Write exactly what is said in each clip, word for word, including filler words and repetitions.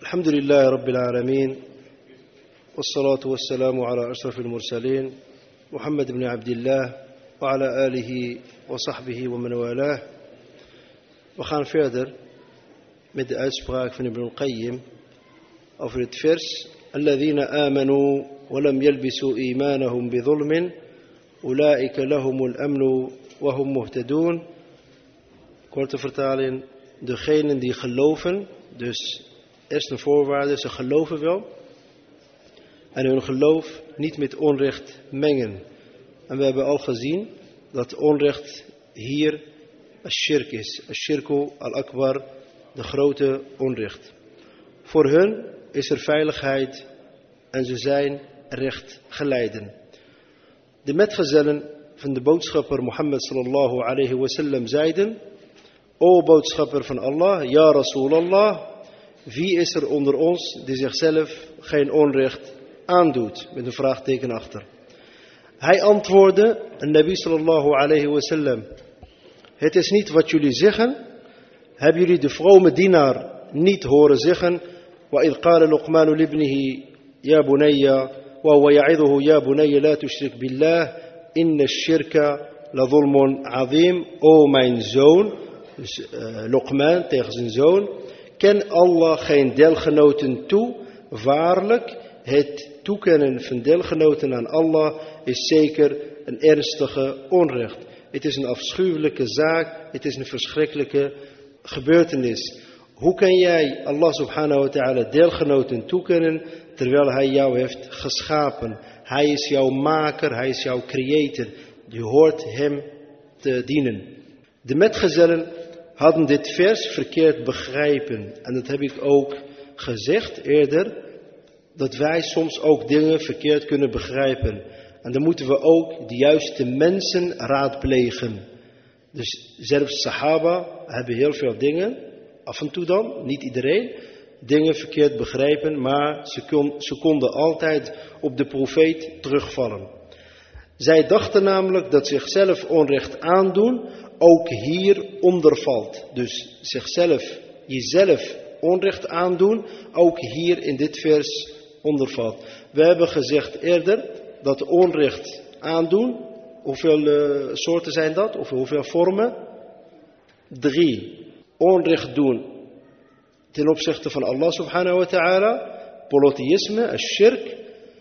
الحمد لله رب العالمين والصلاة والسلام على أشرف المرسلين محمد بن عبد الله وعلى آله وصحبه ومن والاه. We gaan verder met de uitspraak van Ibn al-Qayyim over het vers الذين آمنوا ولم يلبسوا إيمانهم بظلم أولئك لهم الأمن وهم مهتدون. Korte vertaling: degenen die geloven, dus eerst een voorwaarde, ze geloven wel en hun geloof niet met onrecht mengen. En we hebben al gezien dat onrecht hier ash-shirk is. Ash-shirku al-akbar, de grote onrecht. Voor hun is er veiligheid en ze zijn recht geleiden. De metgezellen van de boodschapper Mohammed sallallahu alayhi wa sallam zeiden: O boodschapper van Allah, ja Rasulallah, wie is er onder ons die zichzelf geen onrecht aandoet? Met een vraagteken achter. Hij antwoordde, en Nabi sallallahu alayhi wa sallam: het is niet wat jullie zeggen. Hebben jullie de vrome dienaar niet horen zeggen: wa idh qala Luqmanu libnihi ya bunayya wa huwa ya'idhuhu ya bunayya la tushrik billah inna ash-shirka la dhulmun azim. O mijn zoon, dus uh, Luqman tegen zijn zoon: ken Allah geen deelgenoten toe. Waarlijk, het toekennen van deelgenoten aan Allah is zeker een ernstige onrecht. Het is een afschuwelijke zaak. Het is een verschrikkelijke gebeurtenis. Hoe kan jij Allah subhanahu wa ta'ala deelgenoten toekennen terwijl hij jou heeft geschapen? Hij is jouw maker, hij is jouw creator. Je hoort hem te dienen. De metgezellen hadden dit vers verkeerd begrijpen. En dat heb ik ook gezegd eerder, dat wij soms ook dingen verkeerd kunnen begrijpen. En dan moeten we ook de juiste mensen raadplegen. Dus zelfs Sahaba hebben heel veel dingen, af en toe dan, niet iedereen, dingen verkeerd begrijpen, maar ze, kon, ze konden altijd op de profeet terugvallen. Zij dachten namelijk dat zichzelf onrecht aandoen ook hier ondervalt. Dus zichzelf, jezelf onrecht aandoen, ook hier in dit vers ondervalt. We hebben gezegd eerder dat onrecht aandoen, hoeveel uh, soorten zijn dat? Of hoeveel vormen? Drie. Onrecht doen ten opzichte van Allah subhanahu wa ta'ala, polytheïsme, ash-shirk.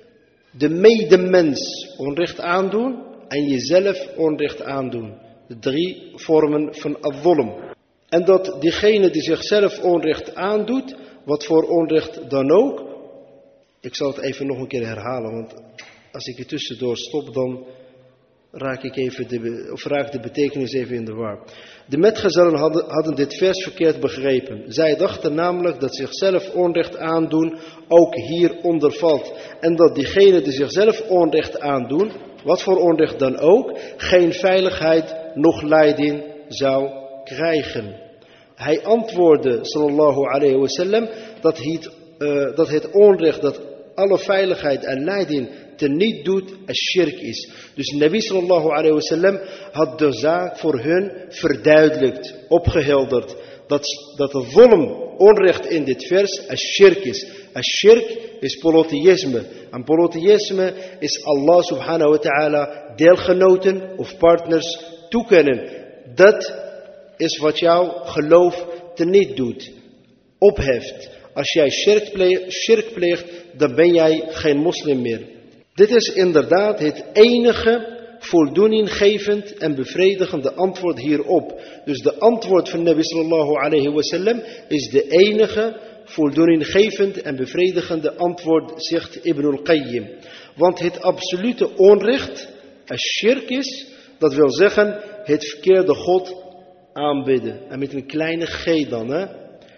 De medemens onrecht aandoen en jezelf onrecht aandoen. De drie vormen van al-dhulm. En dat diegene die zichzelf onrecht aandoet, wat voor onrecht dan ook. Ik zal het even nog een keer herhalen, want als ik er tussendoor stop, dan raak ik even de, of raak de betekenis even in de war. De metgezellen hadden, hadden dit vers verkeerd begrepen. Zij dachten namelijk dat zichzelf onrecht aandoen ook hieronder valt. En dat diegene die zichzelf onrecht aandoen, wat voor onrecht dan ook, geen veiligheid noch leiding zou krijgen. Hij antwoordde sallallahu alayhi wa sallam dat het, uh, dat het onrecht dat alle veiligheid en leiding teniet doet, ash-shirk is. Dus Nabi sallallahu alayhi wa sallam had de zaak voor hun verduidelijkt, opgehelderd. Dat, dat de dhulm, onrecht in dit vers, ash-shirk is. Ash-shirk is polytheïsme. En polytheïsme is Allah subhanahu wa ta'ala deelgenoten of partners toekennen. Dat is wat jouw geloof teniet doet, opheft. Als jij shirk pleegt, shirk pleegt, dan ben jij geen moslim meer. Dit is inderdaad het enige voldoeninggevend en bevredigende antwoord hierop. Dus de antwoord van Nabi sallallahu alayhi wa sallam is de enige voldoeninggevend en bevredigende antwoord, zegt Ibn al-Qayyim. Want het absolute onrecht, ash-shirk is, dat wil zeggen het verkeerde God aanbidden. En met een kleine g dan, hè.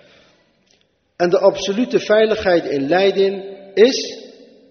En de absolute veiligheid en leiding is,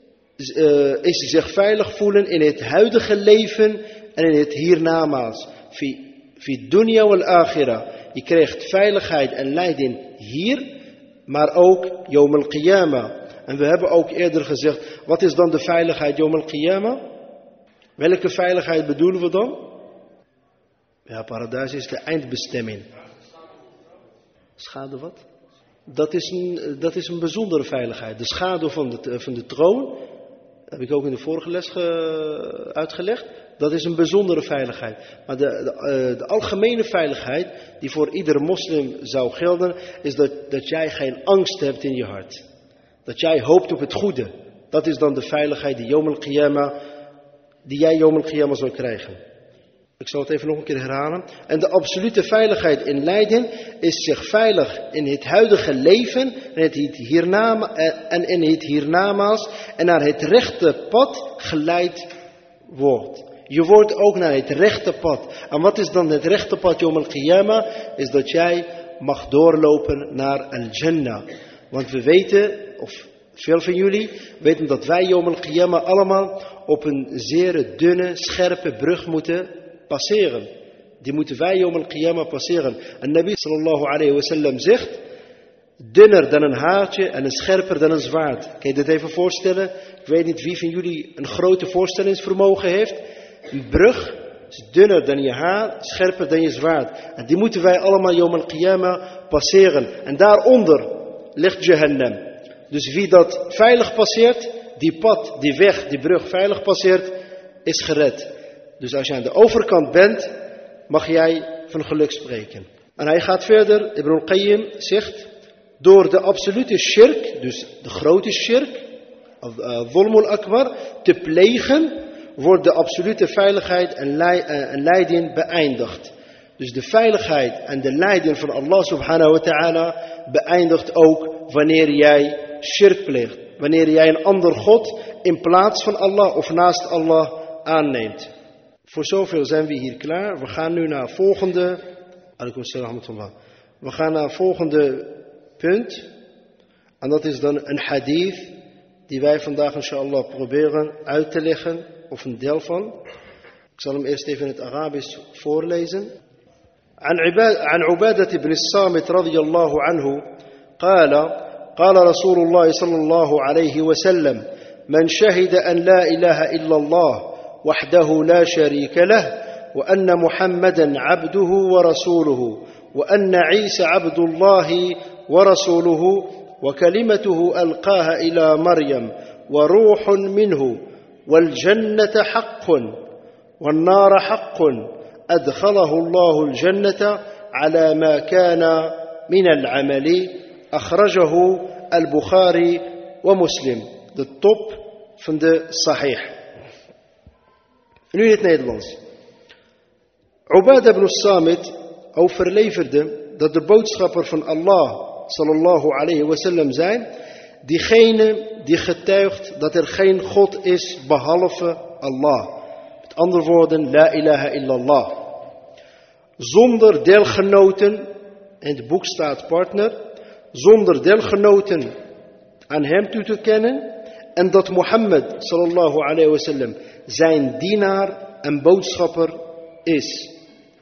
uh, is zich veilig voelen in het huidige leven en in het hiernamaals. Fi, fi dunya wal akhirah. Je krijgt veiligheid en leiding hier, maar ook yawm al-qiyamah. En we hebben ook eerder gezegd, wat is dan de veiligheid yawm al-qiyamah? Welke veiligheid bedoelen we dan? Ja, paradijs is de eindbestemming. Schade wat? Dat is een, dat is een bijzondere veiligheid. De schaduw van de, van de troon, heb ik ook in de vorige les ge, uitgelegd. Dat is een bijzondere veiligheid. Maar de, de, de algemene veiligheid die voor iedere moslim zou gelden, is dat, dat jij geen angst hebt in je hart. Dat jij hoopt op het goede. Dat is dan de veiligheid die, Yawm al-Qiyamah, die jij Yawm al-Qiyamah zal krijgen. Ik zal het even nog een keer herhalen. En de absolute veiligheid in lijden is zich veilig in het huidige leven en, het hiernama, en in het hiernamaals en naar het rechte pad geleid wordt. Je wordt ook naar het rechte pad. En wat is dan het rechte pad, Yawm al-Qiyamah? Is dat jij mag doorlopen naar al-Jannah. Want we weten, of veel van jullie weten dat wij Yawm al-Qiyamah allemaal op een zeer dunne, scherpe brug moeten passeren. Die moeten wij Yawm al-Qiyamah passeren. En Nabi sallallahu alayhi wa sallam zegt, dunner dan een haartje en een scherper dan een zwaard. Kan je dit even voorstellen? Ik weet niet wie van jullie een grote voorstellingsvermogen heeft. Een brug is dunner dan je haar, scherper dan je zwaard. En die moeten wij allemaal Yawm al-Qiyamah passeren. En daaronder ligt Jahannam. Dus wie dat veilig passeert, die pad, die weg, die brug veilig passeert, is gered. Dus als je aan de overkant bent, mag jij van geluk spreken. En hij gaat verder, Ibn al-Qayyim zegt, door de absolute shirk, dus de grote shirk, Dhulm al-Akbar, te plegen, wordt de absolute veiligheid en leiding beëindigd. Dus de veiligheid en de leiding van Allah subhanahu wa ta'ala beëindigt ook wanneer jij shirk pleegt. Wanneer jij een ander God in plaats van Allah of naast Allah aanneemt. Voor zoveel zijn we hier klaar. We gaan nu naar het volgende. Alaikum salam. We gaan naar het volgende punt. En dat is dan een hadith die wij vandaag inshallah proberen uit te leggen. Of een deel van. Ik zal hem eerst even in het Arabisch voorlezen. عن عبادة بن الصامت رضي الله عنه قال قال رسول الله صلى الله عليه وسلم من شهد أن لا إله إلا الله وحده لا شريك له وأن محمدا عبده ورسوله وأن عيسى عبد الله ورسوله وكلمته ألقاها إلى مريم وروح منه والجنة حق والنار حق أدخله الله الجنة على ما كان من العمل أخرجه البخاري ومسلم. De top van de Sahih. Nu in het Nederlands. Ubadah ibn Samit overleverde dat de boodschapper van Allah sallallahu alayhi wa sallam zei, diegene die getuigt dat er geen God is behalve Allah. Met andere woorden, la ilaha illallah. Zonder deelgenoten, in het boek staat partner, zonder deelgenoten aan hem toe te kennen. En dat Mohammed sallallahu alayhi wa sallam zijn dienaar en boodschapper is.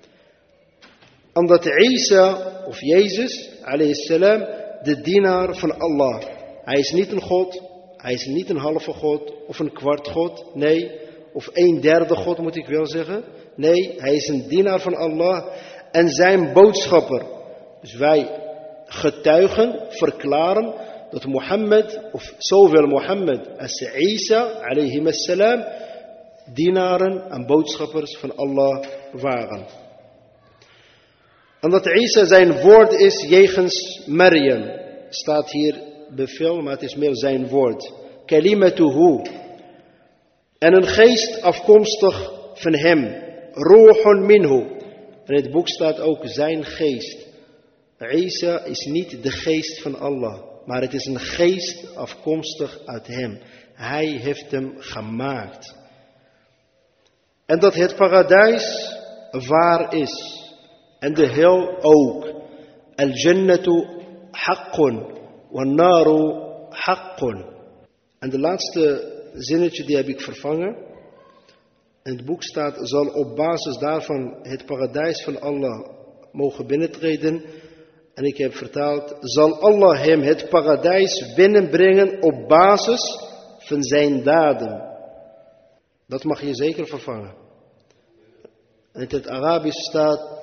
Omdat Isa of Jezus alayhi salam de dienaar van Allah. Hij is niet een God, hij is niet een halve God of een kwart God, nee. Of een derde God moet ik wel zeggen. Nee, hij is een dienaar van Allah en zijn boodschapper. Dus wij getuigen, verklaren dat Mohammed, of zowel Mohammed als Isa, alayhim assalam, dienaren en boodschappers van Allah waren. En dat Isa zijn woord is jegens Maryam. Staat hier bevel, maar het is meer zijn woord. Kalimatuhu. En een geest afkomstig van hem. Ruhun minhu. In het boek staat ook zijn geest. Isa is niet de geest van Allah. Maar het is een geest afkomstig uit hem. Hij heeft hem gemaakt. En dat het paradijs waar is. En de hel ook. Al-jannatu haqqun. Wan-naru haqqun. En de laatste zinnetje die heb ik vervangen. In het boek staat, zal op basis daarvan het paradijs van Allah mogen binnentreden. En ik heb vertaald, zal Allah hem het paradijs binnenbrengen op basis van zijn daden. Dat mag je zeker vervangen. En in het Arabisch staat,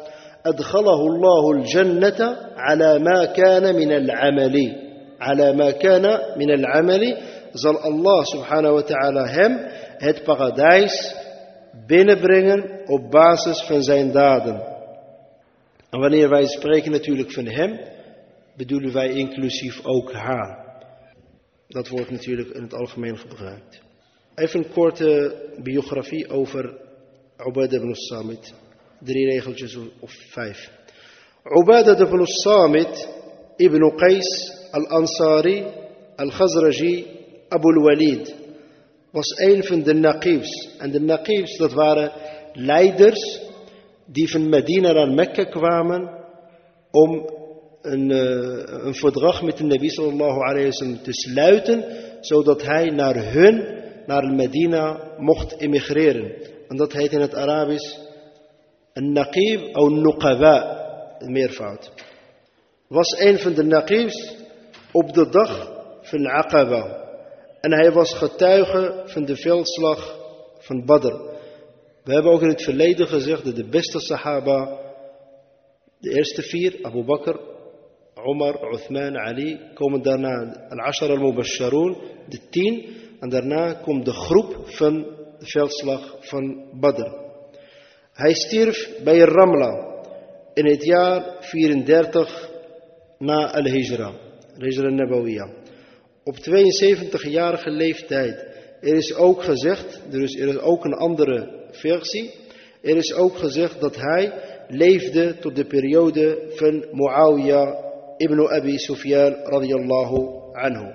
أدخله الله الجنة على ما كان من العمل على ما كان من العمل zal Allah subhanahu wa ta'ala hem het paradijs binnenbrengen op basis van zijn daden. En wanneer wij spreken natuurlijk van hem, bedoelen wij inclusief ook haar. Dat wordt natuurlijk in het algemeen gebruikt. Even een korte biografie over Ubadah ibn Samit. Drie regeltjes of vijf. Ubadah ibn Samit ibn Qais al-Ansari al-Khazraji Abu al-Walid was een van de Naqibs. En de Naqibs, dat waren leiders die van Medina naar Mekka kwamen om een, uh, een verdrag met de Nabi sallallahu alayhi wa sallam te sluiten, zodat hij naar hun, naar Medina, mocht emigreren. En dat heet in het Arabisch een Naqib of Nuqaba, een meervoud. Was een van de Naqibs op de dag van Aqaba. En hij was getuige van de veldslag van Badr. We hebben ook in het verleden gezegd dat de beste sahaba, de eerste vier, Abu Bakr, Umar, Uthman, Ali, komen daarna al-Ashar al-Mubasharun, de tien. En daarna komt de groep van de veldslag van Badr. Hij stierf bij Ramla in het jaar vierendertig na al-Hijra, Hijra Nabawiyya. Op tweeënzeventigjarige leeftijd. Er is ook gezegd, er is, er is ook een andere versie. Er is ook gezegd dat hij leefde tot de periode van Muawiyah ibn Abi Sufyan radiyallahu anhu.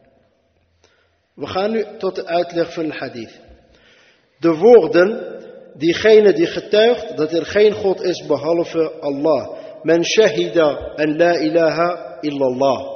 We gaan nu tot de uitleg van de hadith. De woorden, diegene die getuigt dat er geen God is behalve Allah. Men shahida en la ilaha illallah.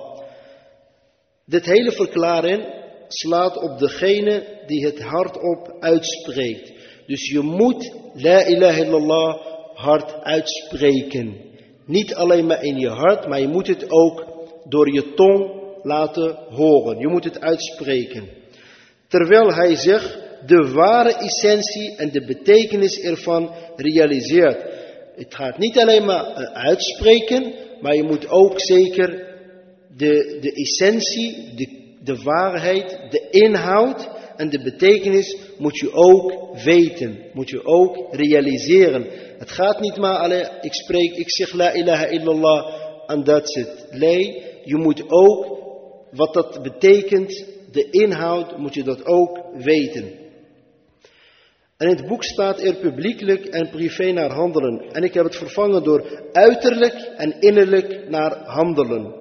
Dit hele verklaring slaat op degene die het hardop uitspreekt. Dus je moet la ilaha illallah hard uitspreken. Niet alleen maar in je hart, maar je moet het ook door je tong laten horen. Je moet het uitspreken. Terwijl hij zich de ware essentie en de betekenis ervan realiseert. Het gaat niet alleen maar uitspreken, maar je moet ook zeker de, de essentie, de, de waarheid, de inhoud en de betekenis moet je ook weten. Moet je ook realiseren. Het gaat niet maar alleen, ik spreek, ik zeg la ilaha illallah en that's it. Nee, je moet ook wat dat betekent, de inhoud moet je dat ook weten. En in het boek staat er publiekelijk en privé naar handelen. En ik heb het vervangen door uiterlijk en innerlijk naar handelen.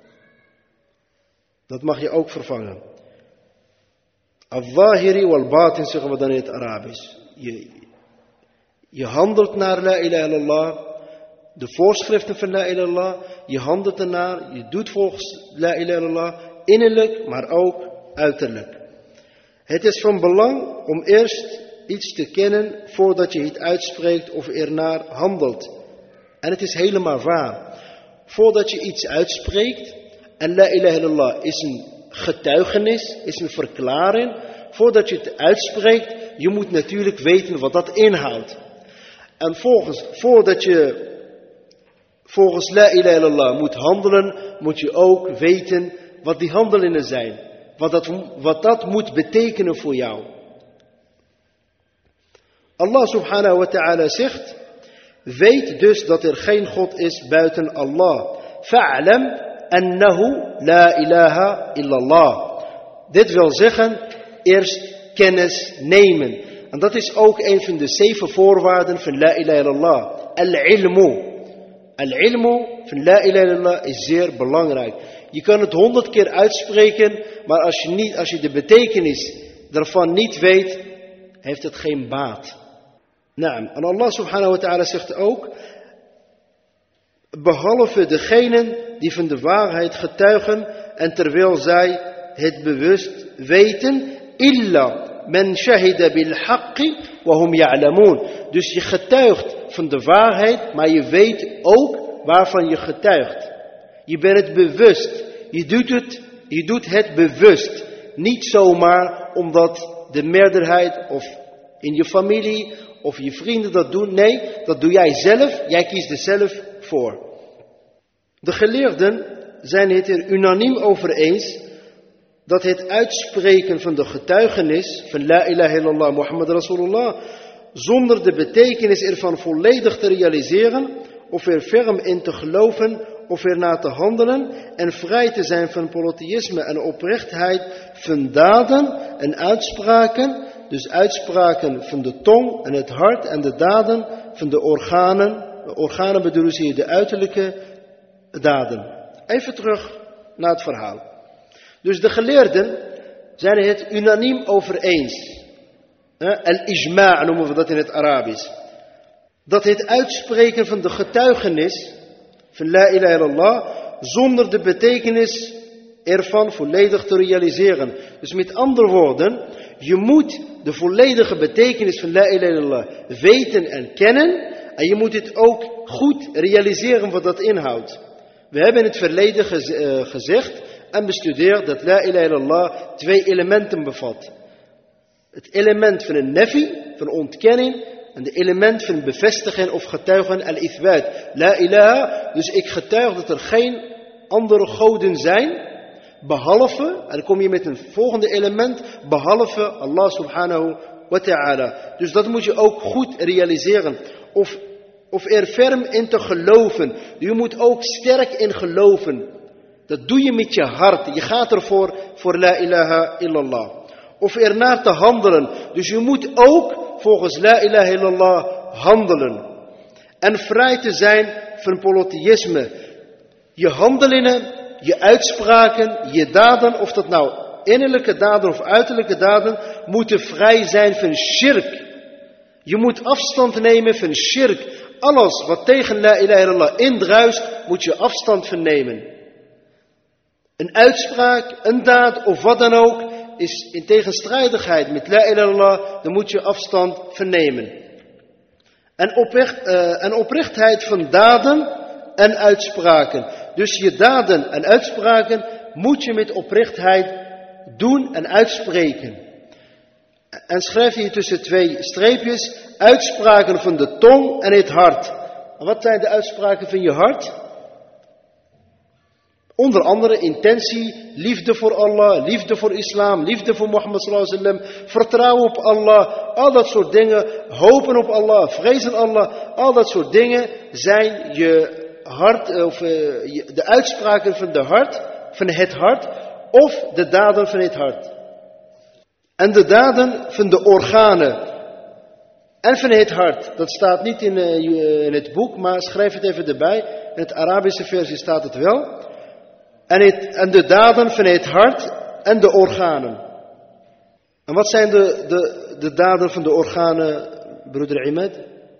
Dat mag je ook vervangen. Al-Zahiri wal-Batin zeggen we dan in het Arabisch. Je, je handelt naar la ilaha illallah. De voorschriften van la ilaha illallah. Je handelt ernaar. Je doet volgens la ilaha illallah. Innerlijk, maar ook uiterlijk. Het is van belang om eerst iets te kennen voordat je het uitspreekt of ernaar handelt. En het is helemaal waar. Voordat je iets uitspreekt, en la ilaha illallah is een getuigenis, is een verklaring. Voordat je het uitspreekt, je moet natuurlijk weten wat dat inhoudt. En volgens, voordat je volgens la ilaha illallah moet handelen, moet je ook weten wat die handelingen zijn. Wat dat, wat dat moet betekenen voor jou. Allah subhanahu wa ta'ala zegt, weet dus dat er geen God is buiten Allah. Fa'alam annahu la ilaha illallah. Dit wil zeggen, eerst kennis nemen. En dat is ook een van de zeven voorwaarden van la ilaha illallah. Al-ilmu. Al-ilmu van la ilaha illallah is zeer belangrijk. Je kan het honderd keer uitspreken, maar als je, niet, als je de betekenis daarvan niet weet, heeft het geen baat. Naam. En Allah subhanahu wa ta'ala zegt ook, behalve degenen die van de waarheid getuigen en terwijl zij het bewust weten, illa men shahida bil haqqi wa hum ya'lamun. Dus je getuigt van de waarheid, maar je weet ook waarvan je getuigt. Je bent het bewust. Je doet het, je doet het bewust. Niet zomaar omdat de meerderheid of in je familie of je vrienden dat doen. Nee, dat doe jij zelf. Jij kiest er zelf voor. De geleerden zijn het er unaniem over eens dat het uitspreken van de getuigenis van La ilaha illallah Muhammad Rasulullah zonder de betekenis ervan volledig te realiseren of er ferm in te geloven of ernaar te handelen en vrij te zijn van polytheïsme en oprechtheid van daden en uitspraken, dus uitspraken van de tong en het hart en de daden van de organen. De organen bedoelen ze hier de uiterlijke daden. Even terug naar het verhaal. Dus de geleerden zijn het unaniem over eens. Al-ijma' noemen we dat in het Arabisch. Dat het uitspreken van de getuigenis van La ilaha illallah zonder de betekenis ervan volledig te realiseren. Dus met andere woorden, je moet de volledige betekenis van La ilaha illallah weten en kennen. En je moet het ook goed realiseren wat dat inhoudt. We hebben in het verleden gez, uh, gezegd en bestudeerd dat La ilaha illallah twee elementen bevat. Het element van een nafi, van ontkenning, en het element van bevestigen of getuigen, al-ithbat. La ilaha, dus ik getuig dat er geen andere goden zijn, behalve, en dan kom je met een volgende element, behalve Allah subhanahu wa ta'ala. Dus dat moet je ook goed realiseren. Of, of er ferm in te geloven. Je moet ook sterk in geloven. Dat doe je met je hart. Je gaat ervoor voor La ilaha illallah. Of ernaar te handelen. Dus je moet ook volgens La ilaha illallah handelen. En vrij te zijn van polytheïsme. Je handelingen, je uitspraken, je daden, of dat nou innerlijke daden of uiterlijke daden, moeten vrij zijn van shirk. Je moet afstand nemen van shirk. Alles wat tegen La ilaha illallah indruist, moet je afstand van nemen. Een uitspraak, een daad of wat dan ook, is in tegenstrijdigheid met La ilaha illallah, dan moet je afstand van nemen. En, oprecht, uh, en oprechtheid van daden en uitspraken. Dus je daden en uitspraken moet je met oprechtheid doen en uitspreken. En schrijf hier tussen twee streepjes, uitspraken van de tong en het hart. En wat zijn de uitspraken van je hart? Onder andere intentie, liefde voor Allah, liefde voor islam, liefde voor Mohammed sallallahu alaihi wasallam, vertrouwen op Allah, al dat soort dingen, hopen op Allah, vrezen Allah, al dat soort dingen zijn je hart, of uh, de uitspraken van, de hart, van het hart, of de daden van het hart. En de daden van de organen en van het hart, dat staat niet in, uh, in het boek, maar schrijf het even erbij, in het Arabische versie staat het wel. En, het, en de daden van het hart en de organen. En wat zijn de, de, de daden van de organen, broeder Imad?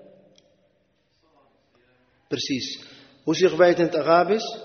Precies. Hoe zeg wij het in het Arabisch?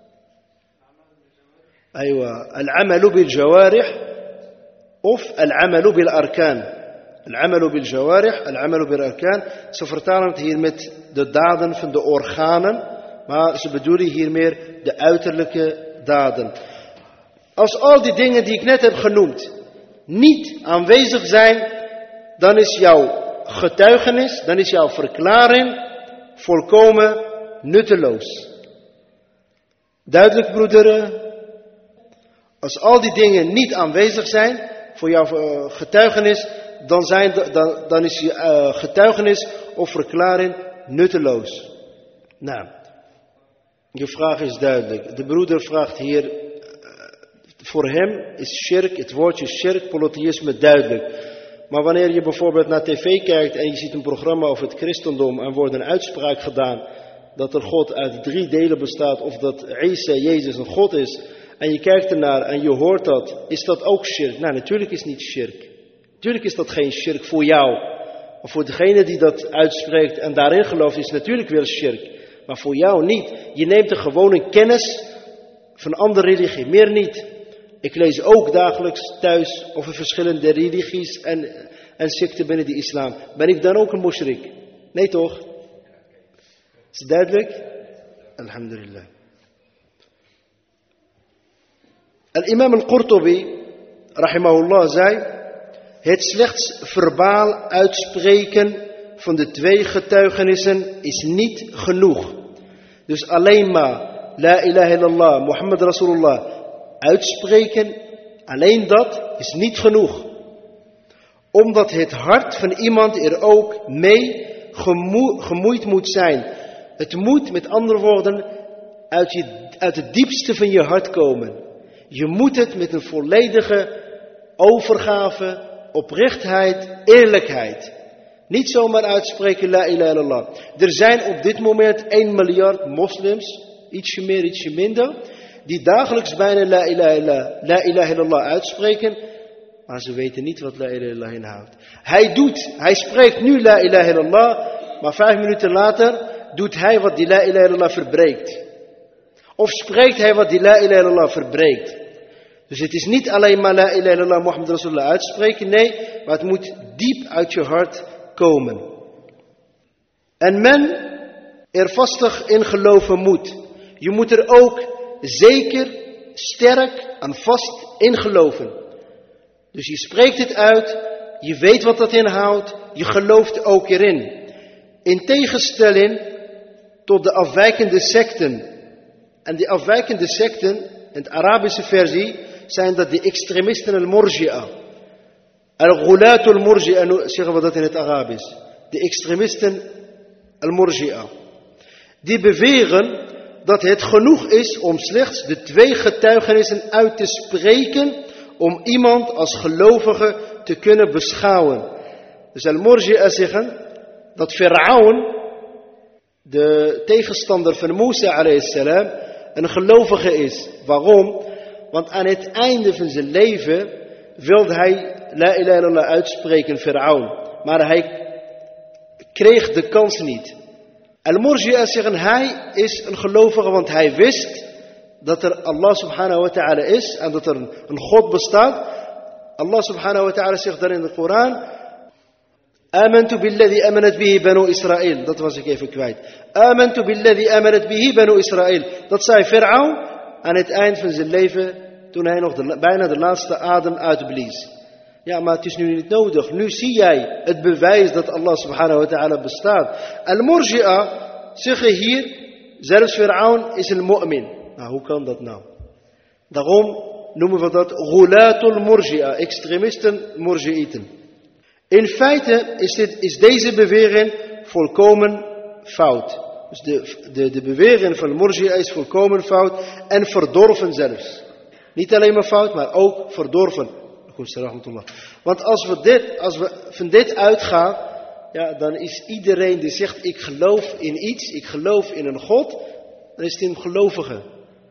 Aywa, al-amalu bil jawarih of al-amalu bil arkan. Al-amalu bil jawarih, al-amalu bil arkan. Ze vertalen het hier met de daden van de organen, maar ze bedoelen hier meer de uiterlijke daden. Als al die dingen die ik net heb genoemd niet aanwezig zijn, dan is jouw getuigenis, dan is jouw verklaring volkomen nutteloos. Duidelijk, broederen? Als al die dingen niet aanwezig zijn voor jouw getuigenis, dan, zijn de, dan, dan is je uh, getuigenis of verklaring nutteloos. Nou, je vraag is duidelijk. De broeder vraagt hier, uh, voor hem is shirk, het woordje shirk, polytheïsme duidelijk. Maar wanneer je bijvoorbeeld naar tv kijkt en je ziet een programma over het christendom en wordt een uitspraak gedaan dat er God uit drie delen bestaat of dat Isa, Jezus, een God is, en je kijkt ernaar en je hoort dat, is dat ook shirk? Nou, natuurlijk is het niet shirk. Natuurlijk is dat geen shirk voor jou. Of voor degene die dat uitspreekt en daarin gelooft, is het natuurlijk wel shirk. Maar voor jou niet. Je neemt er gewoon een kennis van andere religie, meer niet. Ik lees ook dagelijks thuis over verschillende religies en, en secten binnen de islam. Ben ik dan ook een mushrik? Nee toch? Is het duidelijk? Alhamdulillah. Al-imam al-Qurtubi, rahimahullah, zei: Het slechts verbaal uitspreken van de twee getuigenissen is niet genoeg. Dus alleen maar La ilaha illallah, Muhammad Rasulullah uitspreken, alleen dat is niet genoeg. Omdat het hart van iemand er ook mee gemoe, gemoeid moet zijn. Het moet met andere woorden uit, je, uit het diepste van je hart komen. Je moet het met een volledige overgave, oprechtheid, eerlijkheid. Niet zomaar uitspreken la ilaha illallah. Er zijn op dit moment één miljard moslims, ietsje meer, ietsje minder, die dagelijks bijna la ilaha illallah, la ilaha illallah uitspreken, maar ze weten niet wat la ilaha illallah inhoudt. Hij doet, hij spreekt nu la ilaha illallah, maar vijf minuten later doet hij wat die la ilaha illallah verbreekt. Of spreekt hij wat die la ilaha illallah verbreekt. Dus het is niet alleen maar la ilaha illallah Muhammad Rasulullah uitspreken, nee, maar het moet diep uit je hart komen. En men er vastig in geloven moet. Je moet er ook zeker, sterk en vast in geloven. Dus je spreekt het uit, je weet wat dat inhoudt, je gelooft ook erin. In tegenstelling tot de afwijkende secten. En die afwijkende secten, in de Arabische versie, zijn dat de extremisten al-Murji'a. Al-Ghulat al-Murji'a, zeggen we dat in het Arabisch. De extremisten al-Murji'a. Die beweren dat het genoeg is om slechts de twee getuigenissen uit te spreken om iemand als gelovige te kunnen beschouwen. Dus al-Murji'a zeggen dat Fir'aun, de tegenstander van Musa alayhi salam, een gelovige is. Waarom? Want aan het einde van zijn leven wilde hij la ilaha illallah uitspreken, Fir'aun. Maar hij kreeg de kans niet. Al-Murji'a zeggen, hij is een gelovige, want hij wist dat er Allah subhanahu wa ta'ala is en dat er een God bestaat. Allah subhanahu wa ta'ala zegt daar in de Koran, Amantu billadhi amanat bihi banu Israël. Dat was ik even kwijt. Amantu billadhi amanat bihi banu Israël. Dat zei Fir'aun aan het eind van zijn leven, toen hij nog de, bijna de laatste adem uitblies. Ja, maar het is nu niet nodig. Nu zie jij het bewijs dat Allah subhanahu wa ta'ala bestaat. Al-Murji'a zeggen hier, zelfs Fir'aun is een mu'min. Nou, hoe kan dat nou? Daarom noemen we dat Ghulatul Murji'a, extremisten Murji'iten. In feite is, dit, is deze bewering volkomen fout. Dus de, de, de bewering van Murji'a is volkomen fout en verdorven zelfs. Niet alleen maar fout, maar ook verdorven. Want als we, dit, als we van dit uitgaan, ja, dan is iedereen die zegt ik geloof in iets, ik geloof in een God, dan is het een gelovige.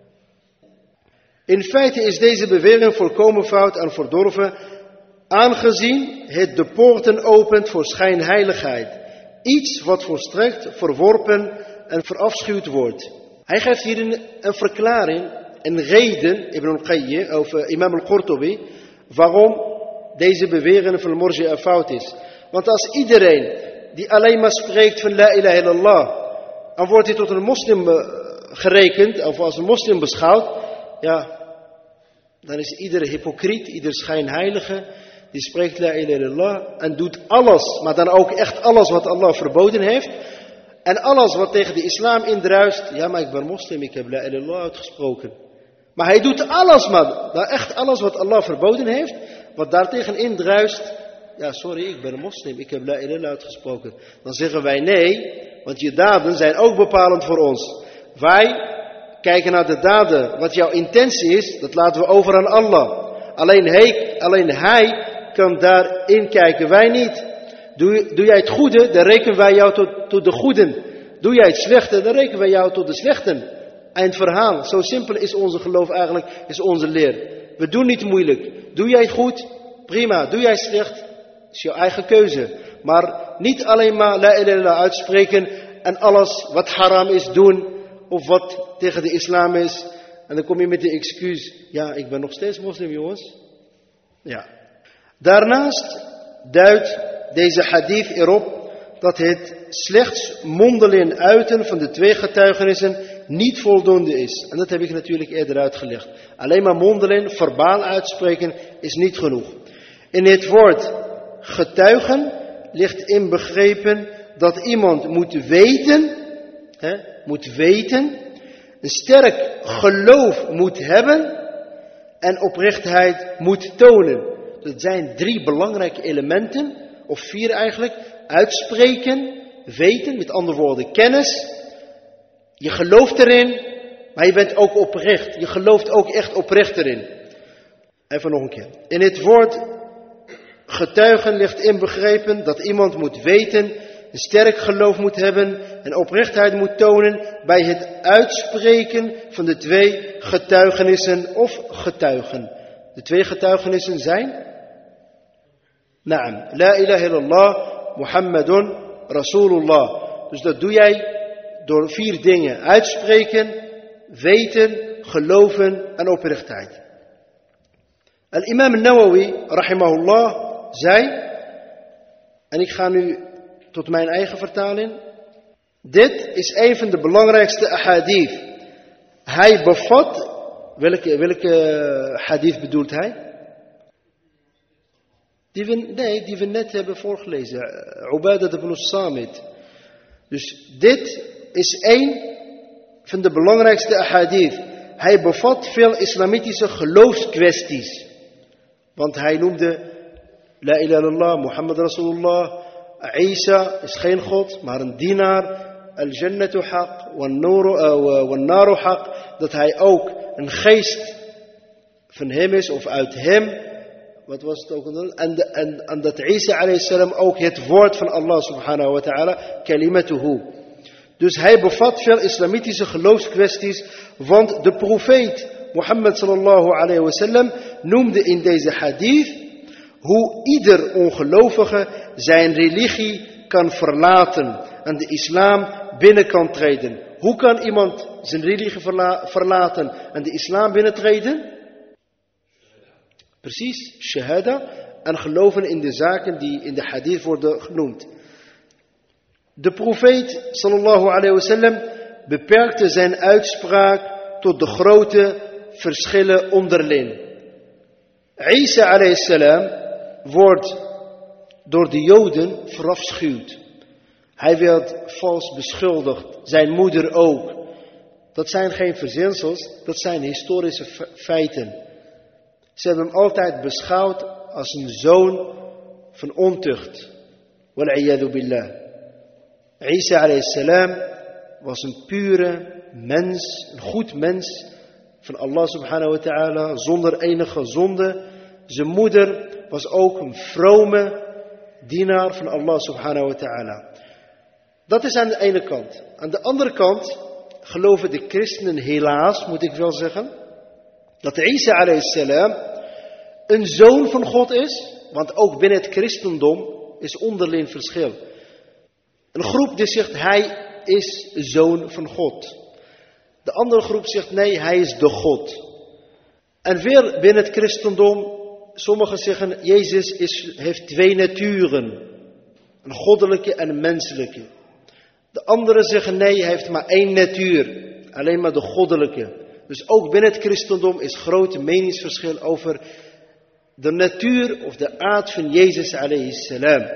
In feite is deze bewering volkomen fout en verdorven, aangezien het de poorten opent voor schijnheiligheid. Iets wat volstrekt verworpen en verafschuwd wordt. Hij geeft hier een, een verklaring, een reden, Ibn al-Qayyim, of uh, Imam al-Qurtubi, waarom deze bewering van Murji'a fout is. Want als iedereen die alleen maar spreekt van la ilaha illallah, dan wordt hij tot een moslim uh, gerekend, of als een moslim beschouwd, ja, dan is ieder hypocriet, ieder schijnheilige, die spreekt la ilaha illallah en doet alles, maar dan ook echt alles wat Allah verboden heeft. En alles wat tegen de islam indruist, ja maar ik ben moslim, ik heb la ilaha illallah uitgesproken. Maar hij doet alles, maar echt alles wat Allah verboden heeft, wat daartegen indruist, ja sorry, ik ben een moslim, ik heb la ilaha illallah uitgesproken. Dan zeggen wij nee, want je daden zijn ook bepalend voor ons. Wij kijken naar de daden, wat jouw intentie is, dat laten we over aan Allah. Alleen hij, alleen hij kan daarin kijken, wij niet. Doe, doe jij het goede, dan rekenen wij jou tot, tot de goeden. Doe jij het slechte, dan rekenen wij jou tot de slechten. Eind verhaal. Zo simpel is onze geloof eigenlijk, is onze leer. We doen niet moeilijk. Doe jij het goed, prima. Doe jij het slecht, is jouw eigen keuze. Maar niet alleen maar la ilaha illallah uitspreken en alles wat haram is doen, of wat tegen de islam is. En dan kom je met de excuus, ja ik ben nog steeds moslim jongens. Ja. Daarnaast duidt deze hadith erop dat het slechts mondeling uiten van de twee getuigenissen niet voldoende is. En dat heb ik natuurlijk eerder uitgelegd. Alleen maar mondeling, verbaal uitspreken is niet genoeg. In het woord getuigen ligt inbegrepen dat iemand moet weten, hè, moet weten, een sterk geloof moet hebben en oprechtheid moet tonen. Dat zijn drie belangrijke elementen, of vier eigenlijk. Uitspreken, weten, met andere woorden kennis. Je gelooft erin, maar je bent ook oprecht. Je gelooft ook echt oprecht erin. Even nog een keer. In het woord getuigen ligt inbegrepen dat iemand moet weten, een sterk geloof moet hebben en oprechtheid moet tonen bij het uitspreken van de twee getuigenissen of getuigen. De twee getuigenissen zijn? Naam, la ilaha illallah, Muhammadun Rasulullah. Dus dat doe jij door vier dingen. Uitspreken, weten, geloven en oprechtheid. Al-imam al-Nawawi, rahimahullah, zei, en ik ga nu tot mijn eigen vertaling. Dit is een van de belangrijkste ahadith. Hij bevat, welke, welke hadith bedoelt hij? Die we, nee, die we net hebben voorgelezen. Ubadah ibn Samit. Dus dit is een van de belangrijkste ahadith. Hij bevat veel islamitische geloofskwesties. Want hij noemde La ilaha illallah, Muhammad Rasulullah. Isa is geen God, maar een dienaar. Al-jannatu haq, wal-naru haq. Dat hij ook een geest van hem is of uit hem. Wat was het ook? En, en, en dat Isa alayhi salam ook het woord van Allah subhanahu wa ta'ala, kalimatuhu. Dus hij bevat veel islamitische geloofskwesties, want de profeet Mohammed sallallahu alayhi wa sallam noemde in deze hadith hoe ieder ongelovige zijn religie kan verlaten en de islam binnen kan treden. Hoe kan iemand zijn religie verla- verlaten en de islam binnentreden? Precies, shahada en geloven in de zaken die in de hadith worden genoemd. De profeet sallallahu alayhi wa sallam beperkte zijn uitspraak tot de grote verschillen onderling. Isa alayhi salam wordt door de Joden verafschuwd. Hij werd vals beschuldigd, zijn moeder ook. Dat zijn geen verzinsels, dat zijn historische feiten. Ze hebben hem altijd beschouwd als een zoon van ontucht. Wal'iyadu billah. Isa alayhi salam was een pure mens, een goed mens van Allah subhanahu wa ta'ala, zonder enige zonde. Zijn moeder was ook een vrome dienaar van Allah subhanahu wa ta'ala. Dat is aan de ene kant. Aan de andere kant geloven de christenen helaas, moet ik wel zeggen, dat Isa alayhi salam een zoon van God is. Want ook binnen het christendom is onderling verschil. Een groep die zegt hij is zoon van God. De andere groep zegt nee, hij is de God. En weer binnen het christendom, sommigen zeggen Jezus is, heeft twee naturen. Een goddelijke en een menselijke. De anderen zeggen nee, hij heeft maar één natuur. Alleen maar de goddelijke. Dus ook binnen het christendom is grote meningsverschil over de natuur of de aard van Jezus alayhi salam.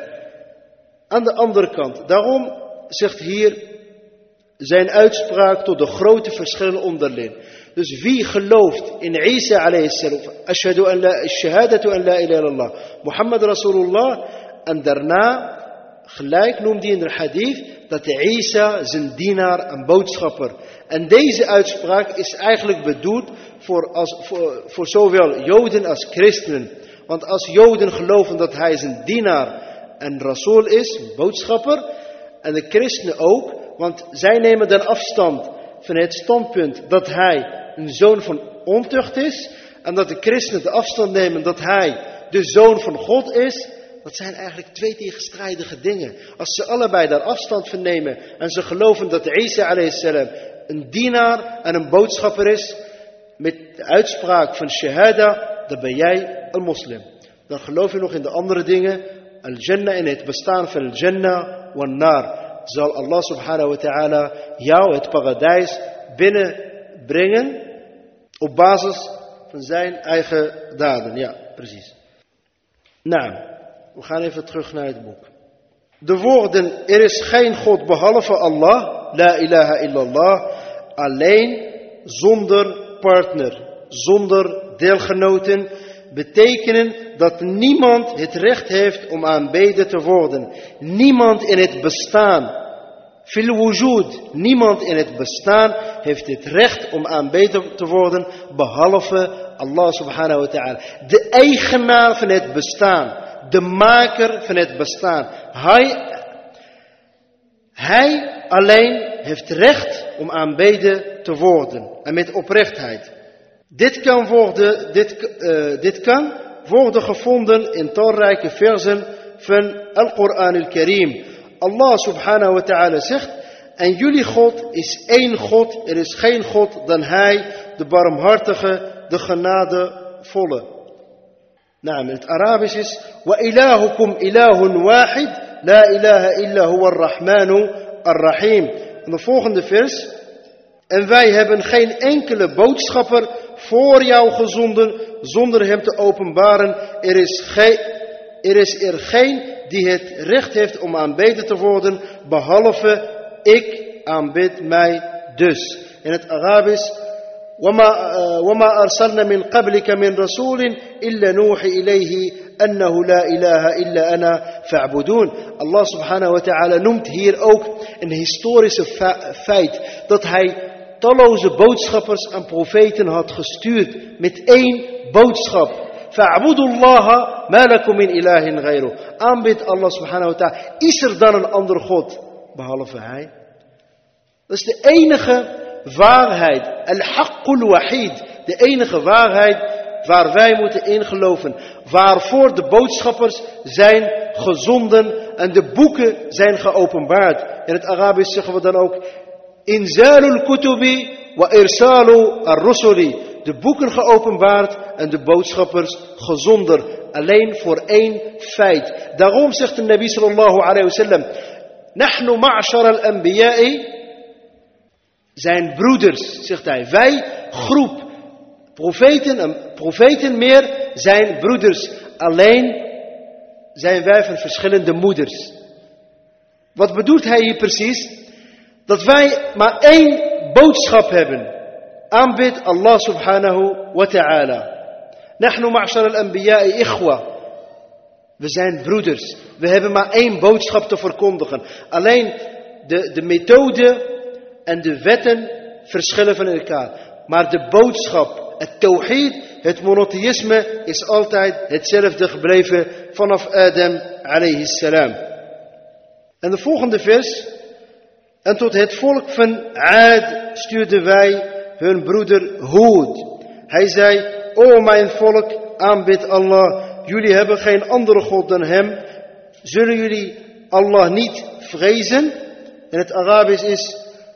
Aan de andere kant, daarom zegt hier zijn uitspraak tot de grote verschillen onderling. Dus wie gelooft in Isa alayhi salam, ashhadu an la, shahadatu an la ilaha illallah, Muhammad Rasulullah, en daarna gelijk noemt hij in de hadith dat Isa zijn dienaar en boodschapper. En deze uitspraak is eigenlijk bedoeld voor, als, voor, voor zowel Joden als christenen. Want als Joden geloven dat hij zijn dienaar en rasool is, een boodschapper, en de christenen ook, want zij nemen dan afstand van het standpunt dat hij een zoon van ontucht is, en dat de christenen de afstand nemen dat hij de zoon van God is. Dat zijn eigenlijk twee tegenstrijdige dingen. Als ze allebei daar afstand van nemen en ze geloven dat Isa alayhi salam een dienaar en een boodschapper is, met de uitspraak van shahada, dan ben jij een moslim. Dan geloof je nog in de andere dingen, al-jannah, in het bestaan van al-jannah wa nar. Zal Allah subhanahu wa ta'ala jou het paradijs binnenbrengen op basis van zijn eigen daden. Ja, precies. Nou, we gaan even terug naar het boek. De woorden, er is geen God behalve Allah, la ilaha illallah, alleen, zonder partner, zonder deelgenoten, betekenen dat niemand het recht heeft om aanbeden te worden. Niemand in het bestaan, fil wujud, niemand in het bestaan heeft het recht om aanbeden te worden, behalve Allah subhanahu wa ta'ala. De eigenaar van het bestaan, de maker van het bestaan. Hij, hij alleen heeft recht om aanbeden te worden. En met oprechtheid. Dit kan worden, dit, uh, dit kan worden gevonden in talrijke versen van Al-Quran al-Karim. Allah subhanahu wa ta'ala zegt, en jullie God is één God, er is geen God dan Hij, de barmhartige, de genadevolle. Nou, in het Arabisch is, wa ilahukum ilahun wahid, la ilaha illa huwa ar-Rahmanu ar-Rahim. En de volgende vers, en wij hebben geen enkele boodschapper voor jou gezonden, zonder hem te openbaren. Er is, geen, er is er geen die het recht heeft om aanbeden te worden, behalve ik aanbid mij dus. In het Arabisch, وَمَا أَرْسَلْنَا مِنْ قَبْلِكَ مِنْ رَسُولٍ إِلَّا نُوحِي إِلَيْهِ أَنَّهُ لَا إِلَهَ إِلَّا أَنَا فَاعْبُدُونَ. Allah subhanahu wa ta'ala noemt hier ook een historische feit, dat hij talloze boodschappers en profeten had gestuurd met één boodschap. فَاعْبُدُوا اللَّهَ مَا لَكُمْ مِنْ إِلَهٍ غَيْرُهُ. Aanbid Allah subhanahu wa ta'ala. Is er dan een ander God behalve Hij? Dat is de enige waarheid. Al-Haqqul Wahid. De enige waarheid waar wij moeten ingeloven. Waarvoor de boodschappers zijn gezonden en de boeken zijn geopenbaard. In het Arabisch zeggen we dan ook, Inzalul kutubi wa irsalu ar-rusuli. De boeken geopenbaard en de boodschappers gezonden. Alleen voor één feit. Daarom zegt de Nabi sallallahu alayhi wa sallam, Nahnu ma'ashar al-anbiya'i, zijn broeders, zegt hij. Wij, groep, profeten en profeten meer, zijn broeders. Alleen zijn wij van verschillende moeders. Wat bedoelt hij hier precies? Dat wij maar één boodschap hebben. Aanbid Allah subhanahu wa ta'ala. Nahnu ma'ashar al-anbiya'i ikhwa. We zijn broeders. We hebben maar één boodschap te verkondigen. Alleen de, de methode en de wetten verschillen van elkaar. Maar de boodschap, het tawhid, het monotheïsme is altijd hetzelfde gebleven vanaf Adam alayhi salam. En de volgende vers. En tot het volk van Aad stuurden wij hun broeder Hoed. Hij zei, o mijn volk, aanbid Allah. Jullie hebben geen andere God dan hem. Zullen jullie Allah niet vrezen? In het Arabisch is,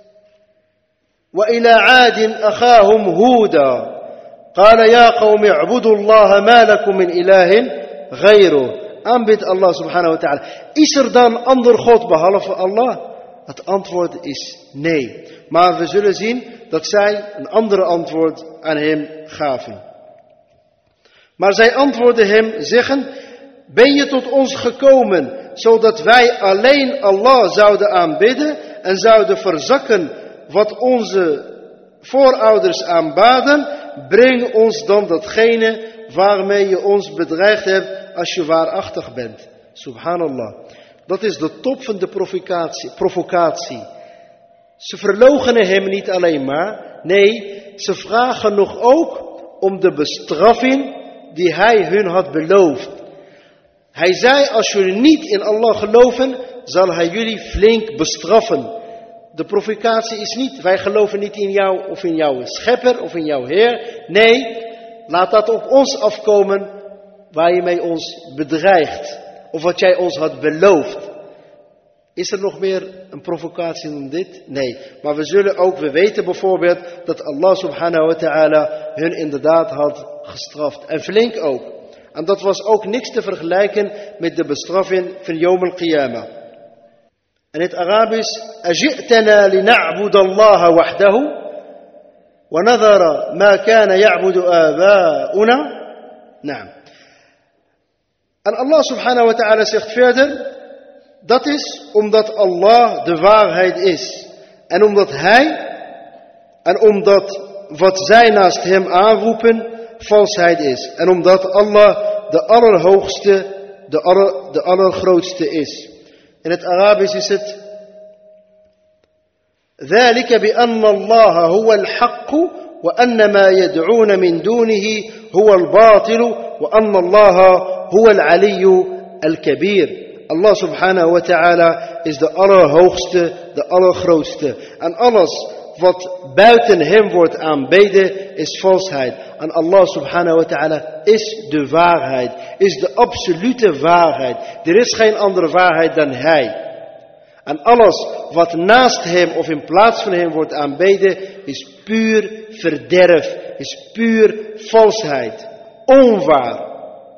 وَإِلَى عَادٍ أَخَاهُمْ هُودًا قَالَ يَا قَوْمِ اعْبُدُوا اللَّهَ مَا لَكُمْ مِنْ إِلَهٍ غَيْرُهُ. Aanbid Allah subhanahu wa ta'ala. Is er dan ander God behalve Allah? Het antwoord is nee. Maar we zullen zien dat zij een andere antwoord aan hem gaven. Maar zij antwoordden hem, zeggen, ben je tot ons gekomen, zodat wij alleen Allah zouden aanbidden en zouden verzakken wat onze voorouders aanbaden? Breng ons dan datgene waarmee je ons bedreigd hebt als je waarachtig bent. Subhanallah. Dat is de top van de provocatie. provocatie. Ze verloochenen hem niet alleen maar. Nee, ze vragen nog ook om de bestraffing die hij hun had beloofd. Hij zei, als jullie niet in Allah geloven, zal hij jullie flink bestraffen. De provocatie is niet, wij geloven niet in jou of in jouw schepper of in jouw Heer. Nee, laat dat op ons afkomen waar je mee ons bedreigt. Of wat jij ons had beloofd. Is er nog meer een provocatie dan dit? Nee. Maar we zullen ook, we weten bijvoorbeeld dat Allah subhanahu wa ta'ala hun inderdaad had gestraft. En flink ook. En dat was ook niks te vergelijken met de bestraffing van Yawm al-Qiyamah. In het Arabisch, أجئتنا لنعبد الله وحده ونذر ما كان يعبد آباؤنا. نعم. En Allah subhanahu wa ta'ala zegt verder, dat is omdat Allah de waarheid is. En omdat Hij, en omdat wat zij naast Hem aanroepen, valsheid is. En omdat Allah de allerhoogste, de, aller, de allergrootste is. In het Arabisch is het ذلك بأن الله هو الحق وأن ما يدعون من دونه هو الباطل وأن الله هو العلي الكبير. Allah subhanahu wa ta'ala is de allerhoogste, de allergrootste. En alles wat buiten Hem wordt aanbeden is valsheid. En Allah subhanahu wa ta'ala is de waarheid, is de absolute waarheid. Er is geen andere waarheid dan Hij. En alles wat naast Hem of in plaats van Hem wordt aanbeden is puur verderf, is puur valsheid, onwaar.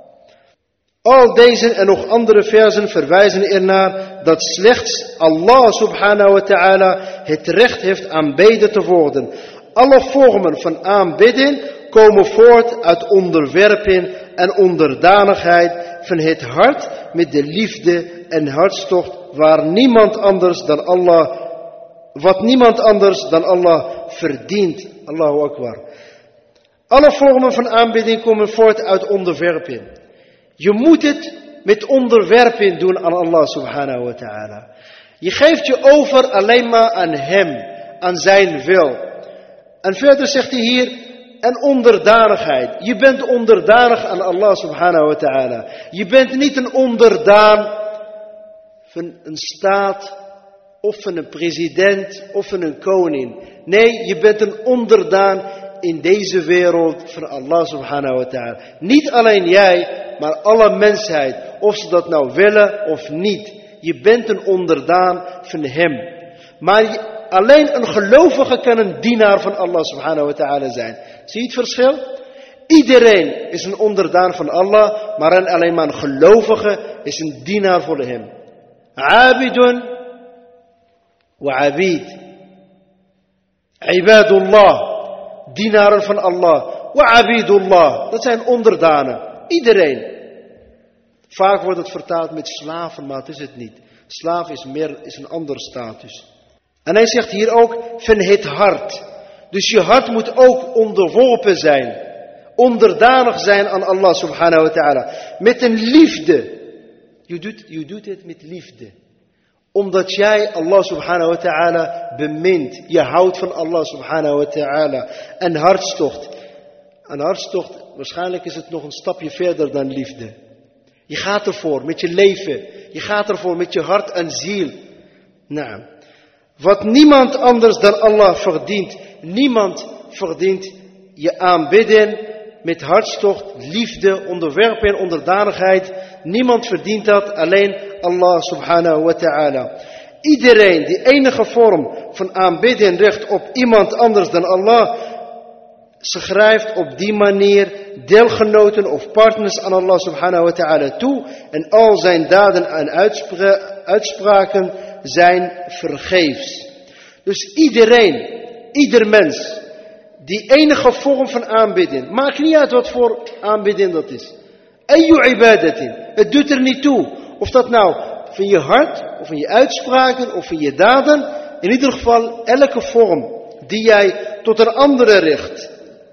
Al deze en nog andere versen verwijzen ernaar dat slechts Allah subhanahu wa ta'ala het recht heeft aanbeden te worden. Alle vormen van aanbidden komen voort uit onderwerping en onderdanigheid van het hart met de liefde en hartstocht waar niemand anders dan Allah, wat niemand anders dan Allah verdient. Allahu Akbar. Alle vormen van aanbidding komen voort uit onderwerping. Je moet het met onderwerping doen aan Allah subhanahu wa ta'ala. Je geeft je over alleen maar aan Hem, aan Zijn wil. En verder zegt hij hier, en onderdanigheid. Je bent onderdanig aan Allah subhanahu wa ta'ala. Je bent niet een onderdaan van een staat, of van een president, of van een koning. Nee, je bent een onderdaan in deze wereld van Allah subhanahu wa ta'ala. Niet alleen jij, maar alle mensheid. Of ze dat nou willen of niet. Je bent een onderdaan van Hem. Maar alleen een gelovige kan een dienaar van Allah subhanahu wa ta'ala zijn. Zie je het verschil? Iedereen is een onderdaan van Allah. Maar alleen maar een gelovige is een dienaar voor Hem. Abidun wa abid. Ibadullah. Dienaren van Allah. Wa abidullah. Dat zijn onderdanen. Iedereen. Vaak wordt het vertaald met slaven, maar het is het niet. Slaaf is meer, is een andere status. En hij zegt hier ook van het hart. Dus je hart moet ook onderworpen zijn. Onderdanig zijn aan Allah subhanahu wa ta'ala. Met een liefde. Je doet, je doet het met liefde. Omdat jij Allah subhanahu wa ta'ala bemint. Je houdt van Allah subhanahu wa ta'ala. En hartstocht. En hartstocht, waarschijnlijk is het nog een stapje verder dan liefde. Je gaat ervoor met je leven. Je gaat ervoor met je hart en ziel. Nou, wat niemand anders dan Allah verdient. Niemand verdient je aanbidden met hartstocht, liefde, onderwerping en onderdanigheid. Niemand verdient dat, alleen Allah subhanahu wa ta'ala. Iedereen die enige vorm van aanbidden richt op iemand anders dan Allah, schrijft op die manier deelgenoten of partners aan Allah subhanahu wa ta'ala toe. En al zijn daden en uitspra- uitspraken zijn vergeefs. Dus iedereen, ieder mens, die enige vorm van aanbidding, maakt niet uit wat voor aanbidding dat is. Ayyu ibadatin, het doet er niet toe. Of dat nou van je hart, of van je uitspraken, of van je daden. In ieder geval elke vorm die jij tot een andere richt.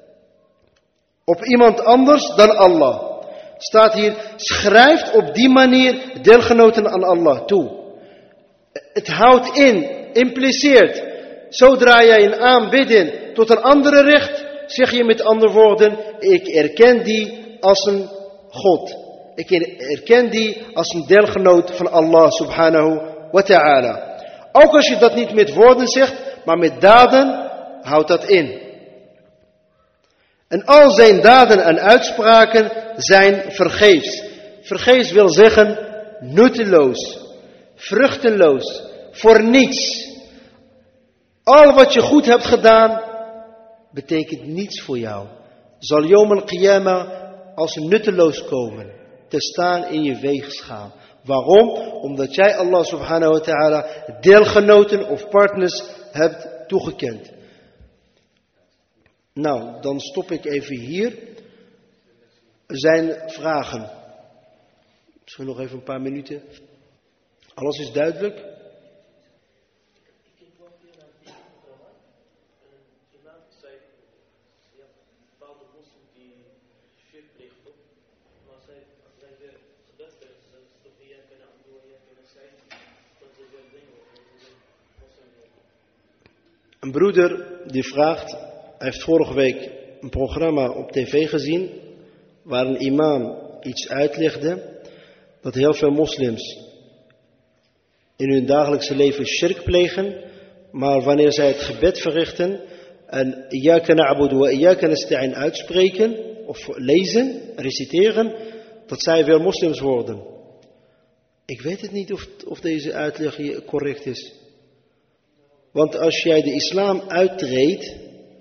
Op iemand anders dan Allah. Staat hier, schrijft op die manier deelgenoten aan Allah toe. Het houdt in, impliceert. Zodra jij een aanbidding tot een andere richt, zeg je met andere woorden, ik erken die als een God. Ik erken die als een deelgenoot van Allah subhanahu wa ta'ala. Ook als je dat niet met woorden zegt, maar met daden, houdt dat in. En al zijn daden en uitspraken zijn vergeefs. Vergeefs wil zeggen nutteloos, vruchteloos, voor niets. Al wat je goed hebt gedaan, betekent niets voor jou. Zal Yawm al-Qiyamah als nutteloos komen, te staan in je weegschaal. Waarom? Omdat jij Allah subhanahu wa ta'ala deelgenoten of partners hebt toegekend. Nou, dan stop ik even hier. Er zijn vragen. Misschien nog even een paar minuten. Alles is duidelijk? Ik heb wel weer naar het programma. En imam zei, ja, bepaalde moslims die shirk plegen op. Maar zij, als zij weer gebed werden, ze toch via kunnen doen, ja, kunnen zij, dat ze weer dingen worden. Een broeder die vraagt, hij heeft vorige week een programma op tv gezien, waar een imam iets uitlegde, dat heel veel moslims in hun dagelijkse leven shirk plegen, maar wanneer zij het gebed verrichten en iyyaka na'budu wa iyyaka nasta'in uitspreken of lezen, reciteren, dat zij weer moslims worden. Ik weet het niet of, of deze uitleg hier correct is. Want als jij de islam uittreedt,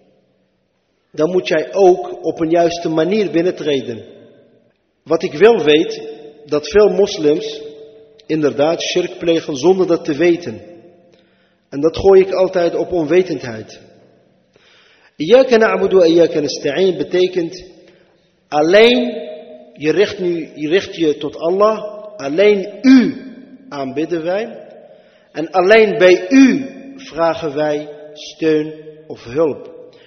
dan moet jij ook op een juiste manier binnentreden. Wat ik wel weet, dat veel moslims inderdaad shirk plegen zonder dat te weten. En dat gooi ik altijd op onwetendheid. Iyyaka na'budu wa iyyaka nasta'in betekent alleen, je richt, nu, je richt je tot Allah, alleen u aanbidden wij. En alleen bij u vragen wij steun of hulp.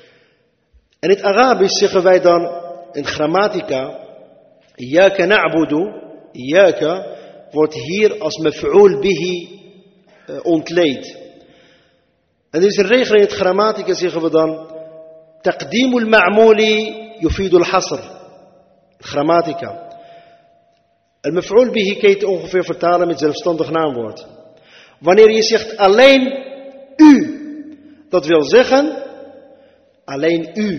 In het Arabisch zeggen wij dan in grammatica, Iyyaka na'budu, Iyyaka wordt hier als maf'ul bihi uh, ontleed. En er is een regel in het grammatica, zeggen we dan, taqdimul ma'muli yufidul hasr. Grammatica. Al maf'ul bihi kun je het ongeveer vertalen met zelfstandig naamwoord. Wanneer je zegt alleen u, dat wil zeggen alleen u.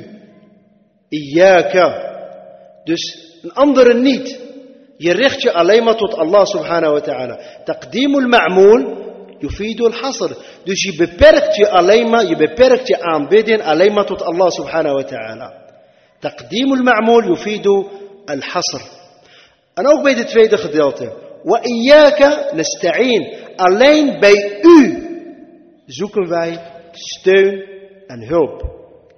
Iyyaka. Dus een andere niet. Je richt je alleen maar tot Allah subhanahu wa ta'ala. Taqdimul ma'mool yufidul hasr. Dus je beperkt je alleen maar, je beperkt je aanbidding alleen maar tot Allah subhanahu wa ta'ala. Taqdimul ma'mool yufidul hasr. En ook bij het tweede gedeelte. Wa iyyaka nasta'in. Alleen bij u zoeken wij steun en hulp.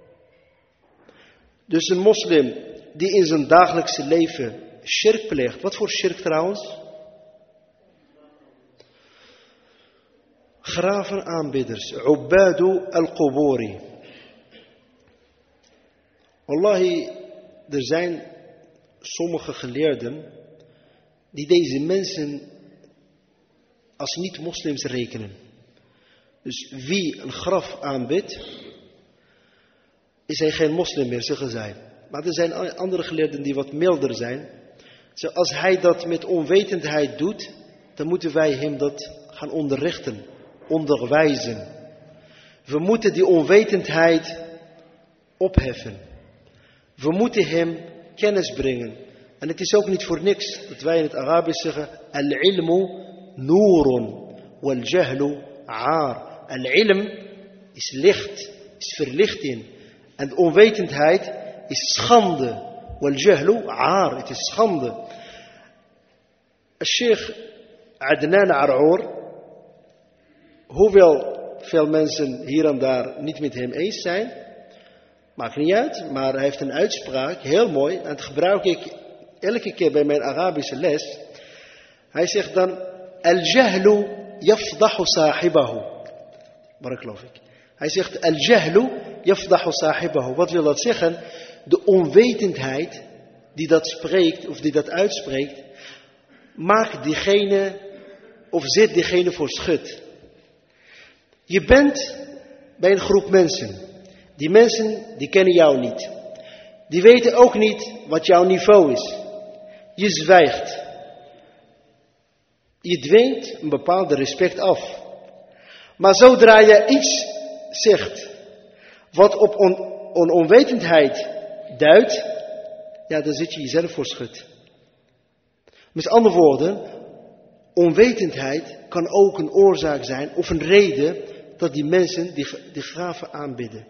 Dus een moslim die in zijn dagelijkse leven shirk pleegt. Wat voor shirk trouwens? Gravenaanbidders. Ubadu al-quburi. Wallahi, er zijn sommige geleerden die deze mensen als niet-moslims rekenen. Dus wie een graf aanbidt, is hij geen moslim meer, zeggen zij. Maar er zijn andere geleerden die wat milder zijn. Als hij dat met onwetendheid doet, dan moeten wij hem dat gaan onderrichten, onderwijzen. We moeten die onwetendheid opheffen. We moeten hem kennis brengen. En het is ook niet voor niks dat wij in het Arabisch zeggen, al-ilmu noorun, wal-jahlu aar. Al-ilm is licht, is verlichting. En de onwetendheid is schande. Wal-jahlu aar, het is schande. Sheikh Adnan Ar'our, hoewel veel mensen hier en daar niet met hem eens zijn, maakt niet uit, maar hij heeft een uitspraak, heel mooi, en dat gebruik ik elke keer bij mijn Arabische les. Hij zegt dan, al-jahlu yafdahu sahibahu. Barakallahu fik. Hij zegt, al-jahlu yafdahu sahibahu. Wat wil dat zeggen? De onwetendheid die dat spreekt, of die dat uitspreekt, maakt diegene, of zet diegene voor schut. Je bent bij een groep mensen. Die mensen, die kennen jou niet. Die weten ook niet wat jouw niveau is. Je zwijgt. Je dwingt een bepaalde respect af. Maar zodra je iets zegt wat op on, on, onwetendheid duidt, ja, dan zit je jezelf voor schut. Met andere woorden, onwetendheid kan ook een oorzaak zijn of een reden dat die mensen die, die graven aanbidden.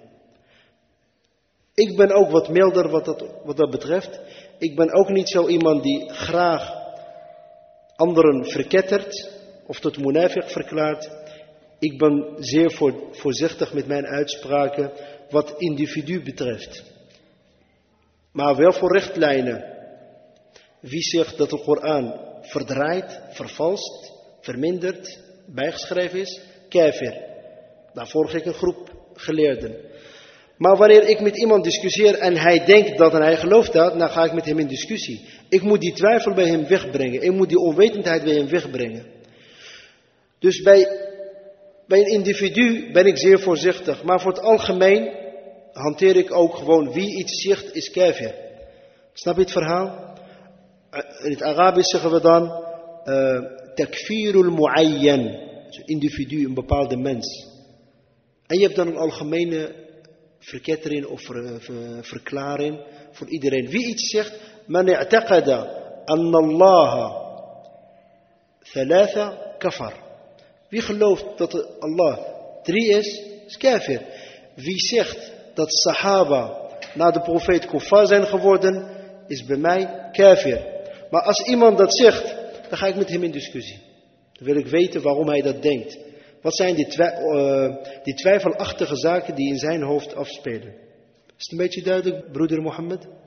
Ik ben ook wat milder wat dat, wat dat betreft. Ik ben ook niet zo iemand die graag anderen verkettert of tot munafiq verklaart. Ik ben zeer voor, voorzichtig met mijn uitspraken wat individu betreft. Maar wel voor richtlijnen. Wie zegt dat de Koran verdraait, vervalst, vermindert, bijgeschreven is? Kafir. Daarvoor volg ik een groep geleerden. Maar wanneer ik met iemand discussieer en hij denkt dat en hij gelooft dat, dan ga ik met hem in discussie. Ik moet die twijfel bij hem wegbrengen. Ik moet die onwetendheid bij hem wegbrengen. Dus bij, bij een individu ben ik zeer voorzichtig. Maar voor het algemeen hanteer ik ook gewoon wie iets zegt is kafir. Snap je het verhaal? In het Arabisch zeggen we dan uh, takfirul muayyan. Een individu, een bepaalde mens. En je hebt dan een algemene verkettering of ver, ver, verklaring voor iedereen. Wie iets zegt, man i'taqada anna Allah thalatha kafar. Wie gelooft dat Allah drie is, is kafir. Wie zegt dat Sahaba na de profeet kuffar zijn geworden, is bij mij kafir. Maar als iemand dat zegt, dan ga ik met hem in discussie. Dan wil ik weten waarom hij dat denkt. Wat zijn die, twi- uh, die twijfelachtige zaken die in zijn hoofd afspelen? Is het een beetje duidelijk, broeder Mohammed? Maar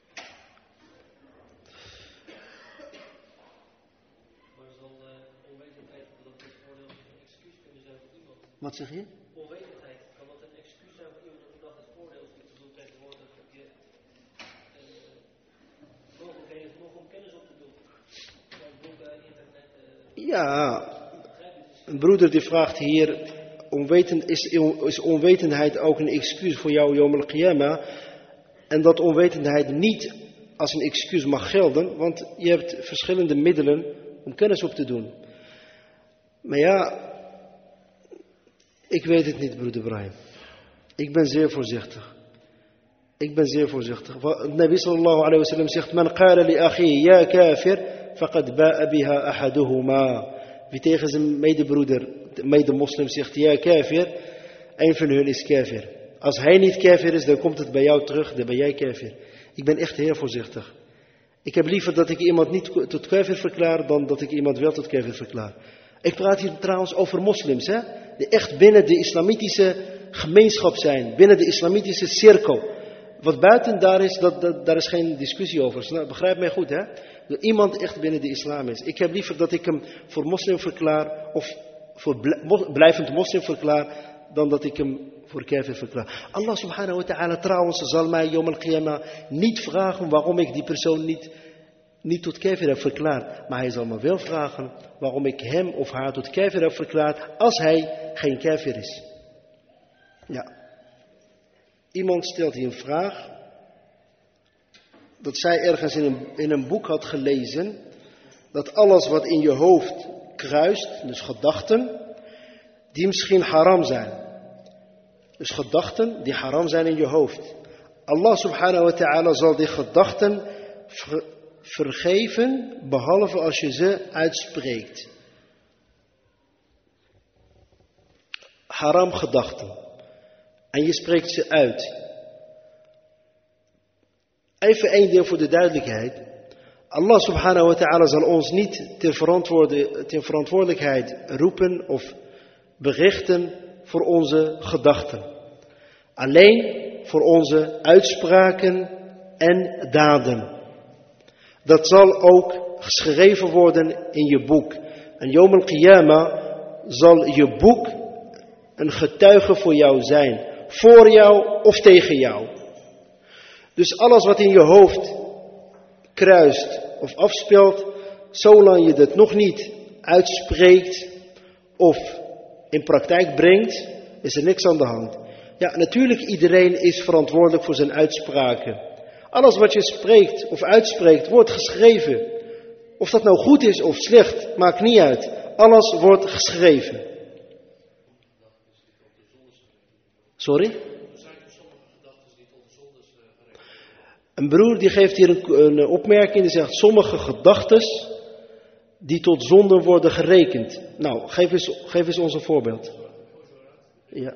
zal uh, onwetendheid dat het voordeel een excuus kunnen zijn voor iemand? Wat zeg je? Onwetendheid, kan dat een excuus zijn voor iemand dat dacht het voordeel is niet te doen tegenwoordig? Dat je uh, mogelijkheden is nog om kennis op te doen. Van boeken, internet. Uh, Ja, een broeder die vraagt hier, onwetend, is, is onwetendheid ook een excuus voor jou Yawm al-Qiyamah? En dat onwetendheid niet als een excuus mag gelden, want je hebt verschillende middelen om kennis op te doen. Maar ja, ik weet het niet, broeder Ibrahim. Ik ben zeer voorzichtig. Ik ben zeer voorzichtig. Nabi sallallahu alayhi wa sallam zegt, man qala li akhi ya kafir, faqad ba'a biha ahaduhuma. Wie tegen zijn medebroeder, medemoslim zegt, ja kafir, een van hun is kafir. Als hij niet kafir is, dan komt het bij jou terug, dan ben jij kafir. Ik ben echt heel voorzichtig. Ik heb liever dat ik iemand niet tot kafir verklaar, dan dat ik iemand wel tot kafir verklaar. Ik praat hier trouwens over moslims, hè, die echt binnen de islamitische gemeenschap zijn, binnen de islamitische cirkel. Wat buiten daar is, dat, dat, daar is geen discussie over. Begrijp mij goed, hè? Dat iemand echt binnen de islam is. Ik heb liever dat ik hem voor moslim verklaar, of voor blijvend moslim verklaar, dan dat ik hem voor kafir verklaar. Allah subhanahu wa ta'ala trouwens zal mij Yawm al-Qiyamah niet vragen waarom ik die persoon niet, niet tot kafir heb verklaard. Maar hij zal me wel vragen waarom ik hem of haar tot kafir heb verklaard, als hij geen kafir is. Ja. Iemand stelt hier een vraag, dat zij ergens in een, in een boek had gelezen, dat alles wat in je hoofd kruist, dus gedachten, die misschien haram zijn. Dus gedachten die haram zijn in je hoofd. Allah subhanahu wa ta'ala zal die gedachten ver, vergeven, behalve als je ze uitspreekt. Haram gedachten. En je spreekt ze uit. Even één ding voor de duidelijkheid. Allah subhanahu wa ta'ala zal ons niet ter, ter verantwoordelijkheid roepen of berichten voor onze gedachten. Alleen voor onze uitspraken en daden. Dat zal ook geschreven worden in je boek. En Yawm al-Qiyamah zal je boek een getuige voor jou zijn. Voor jou of tegen jou. Dus alles wat in je hoofd kruist of afspeelt, zolang je dat nog niet uitspreekt of in praktijk brengt, is er niks aan de hand. Ja, natuurlijk iedereen is verantwoordelijk voor zijn uitspraken. Alles wat je spreekt of uitspreekt, wordt geschreven. Of dat nou goed is of slecht, maakt niet uit. Alles wordt geschreven. Sorry? Een broer die geeft hier een, een opmerking, die zegt sommige gedachten die tot zonden worden gerekend. Nou, geef eens, geef eens ons een voorbeeld. Ja.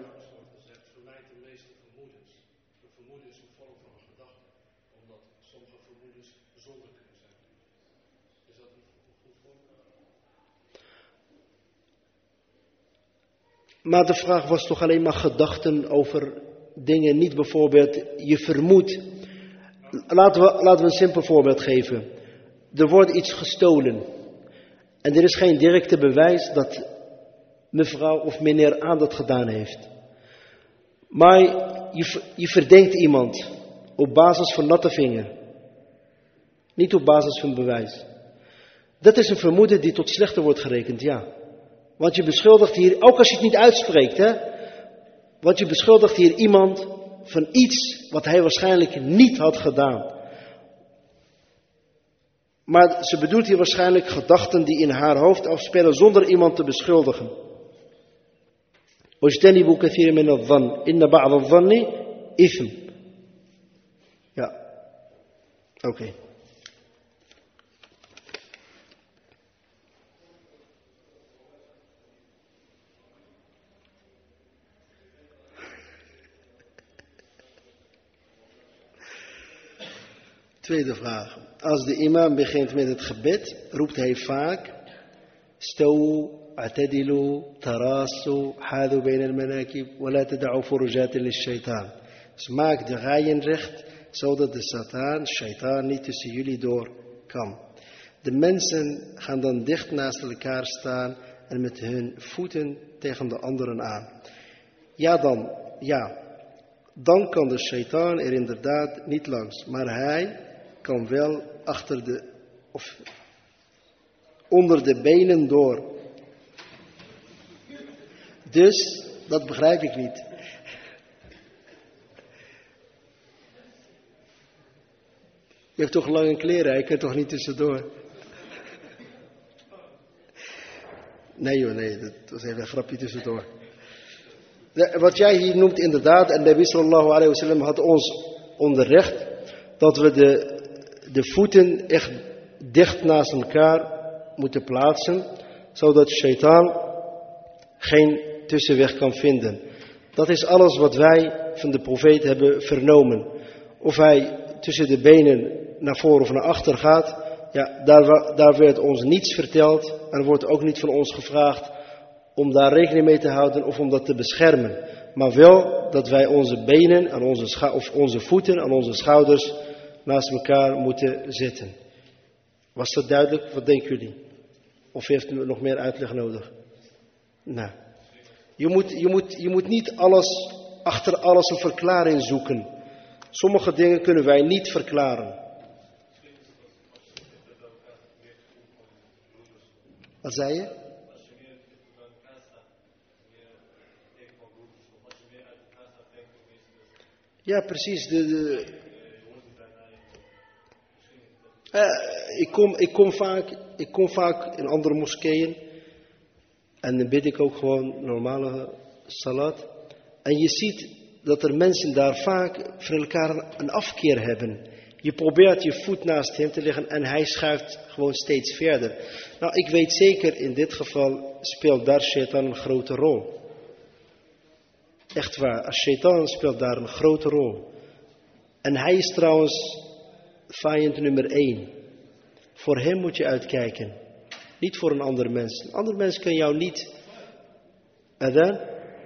Maar de vraag was toch alleen maar gedachten over dingen, niet bijvoorbeeld je vermoedt. Laten we, laten we een simpel voorbeeld geven. er wordt iets gestolen. En er is geen directe bewijs dat mevrouw of meneer A dat gedaan heeft. Maar je, je verdenkt iemand op basis van natte vinger. Niet op basis van bewijs. Dat is een vermoeden die tot slechter wordt gerekend, ja. Want je beschuldigt hier, ook als je het niet uitspreekt, hè. Want je beschuldigt hier iemand van iets wat hij waarschijnlijk niet had gedaan. Maar ze bedoelt hier waarschijnlijk gedachten die in haar hoofd afspelen zonder iemand te beschuldigen. Wajtanibu kathiran min adh-dhann, inna ba'd adh-dhanni ithm. Ja, oké. Okay. Tweede vraag. Als de imam begint met het gebed, roept hij vaak: Stawu, atadilu, tarasu, hadu bain al-manakib, wa la tada'u furujatin lish-shaytan. Dus maak de rijen recht, zodat de Satan, shaitaan, niet tussen jullie door kan. De mensen gaan dan dicht naast elkaar staan en met hun voeten tegen de anderen aan. Ja dan, ja. Dan kan de shaitaan er inderdaad niet langs, maar hij kan wel achter de, of onder de benen door. Dus, dat begrijp ik niet. Je hebt toch lange kleren, je kunt toch niet tussendoor? Nee joh, nee, dat was even een grapje tussendoor. De, wat jij hier noemt inderdaad, en Nabi sallallahu alayhi wa sallam had ons onderricht, dat we de, de voeten echt dicht naast elkaar moeten plaatsen, zodat shaitaan geen tussenweg kan vinden. Dat is alles wat wij van de profeet hebben vernomen. Of hij tussen de benen naar voren of naar achter gaat, ja, daar, daar werd ons niets verteld. Er wordt ook niet van ons gevraagd om daar rekening mee te houden of om dat te beschermen. Maar wel dat wij onze benen en onze, scha- of onze voeten en onze schouders naast elkaar moeten zetten. Was dat duidelijk? Wat denken jullie? Of heeft u nog meer uitleg nodig? Nou, je moet, je moet, je moet niet alles, achter alles een verklaring zoeken. Sommige dingen kunnen wij niet verklaren. Wat zei je? Ja, precies. De, de... Uh, ik, kom, ik, kom vaak, ik kom vaak in andere moskeeën. En dan bid ik ook gewoon normale salat. En je ziet dat er mensen daar vaak voor elkaar een afkeer hebben. Je probeert je voet naast hem te leggen en hij schuift gewoon steeds verder. Nou, ik weet zeker, in dit geval speelt daar shaitan een grote rol. Echt waar, als shaitan speelt daar een grote rol. En hij is trouwens vijand nummer één. Voor hem moet je uitkijken. Niet voor een ander mens. Een ander mens kan jou niet... En dan?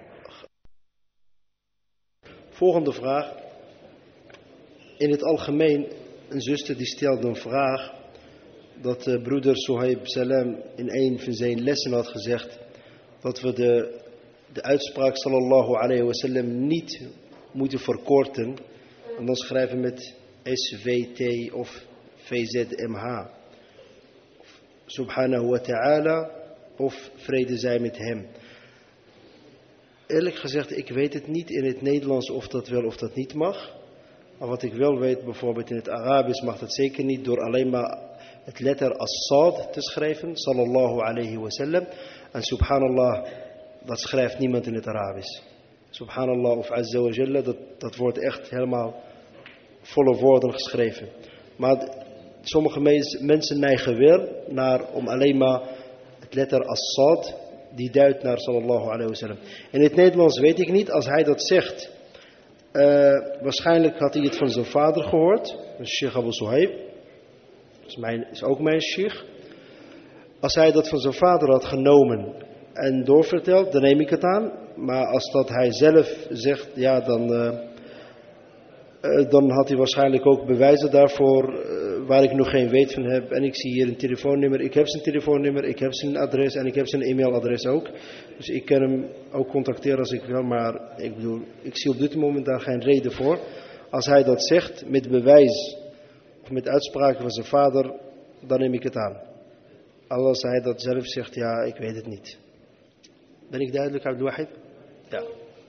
Volgende vraag. In het algemeen, een zuster die stelde een vraag. Dat uh, broeder Suhaib Salam in een van zijn lessen had gezegd. Dat we de, de uitspraak sallallahu alayhi wa sallam niet moeten verkorten. En dan schrijven met S V T of V Z M H. Subhanahu wa ta'ala of vrede zij met hem. Eerlijk gezegd, ik weet het niet in het Nederlands of dat wel of dat niet mag. Maar wat ik wel weet, bijvoorbeeld in het Arabisch mag dat zeker niet door alleen maar het letter as-sad te schrijven. Sallallahu alayhi wa sallam. En subhanallah, dat schrijft niemand in het Arabisch. Subhanallah of azza wa jalla, dat, dat wordt echt helemaal volle woorden geschreven. Maar sommige mensen neigen wel naar om alleen maar het letter as-sad, die duidt naar sallallahu alayhi wa sallam. In het Nederlands weet ik niet, als hij dat zegt, uh, waarschijnlijk had hij het van zijn vader gehoord, Sheikh Abu Suhaib, is, mijn, is ook mijn sheikh. Als hij dat van zijn vader had genomen en doorverteld, dan neem ik het aan. Maar als dat hij zelf zegt, ja dan... Uh, Uh, dan had hij waarschijnlijk ook bewijzen daarvoor uh, waar ik nog geen weet van heb. En ik zie hier een telefoonnummer. Ik heb zijn telefoonnummer, ik heb zijn adres en ik heb zijn e-mailadres ook. Dus ik kan hem ook contacteren als ik wil. Maar ik bedoel, ik zie op dit moment daar geen reden voor. Als hij dat zegt met bewijs of met uitspraken van zijn vader, dan neem ik het aan. Als hij dat zelf zegt, ja, ik weet het niet. Ben ik duidelijk, Abdul Wahid? Ja.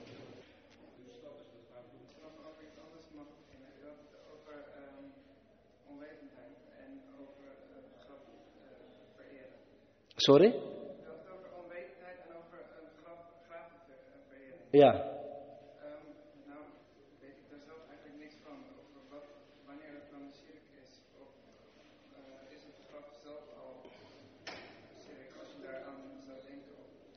Sorry? Over onwetendheid en over een graf, graven vereren. Ja. Um, nou, weet ik daar zelf eigenlijk niks van. Over wat, wanneer het dan shirk is. Of uh, is het graf zelf al shirk als je daaraan zou denken?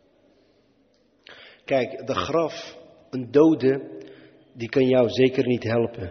Kijk, de graf, een dode, die kan jou zeker niet helpen.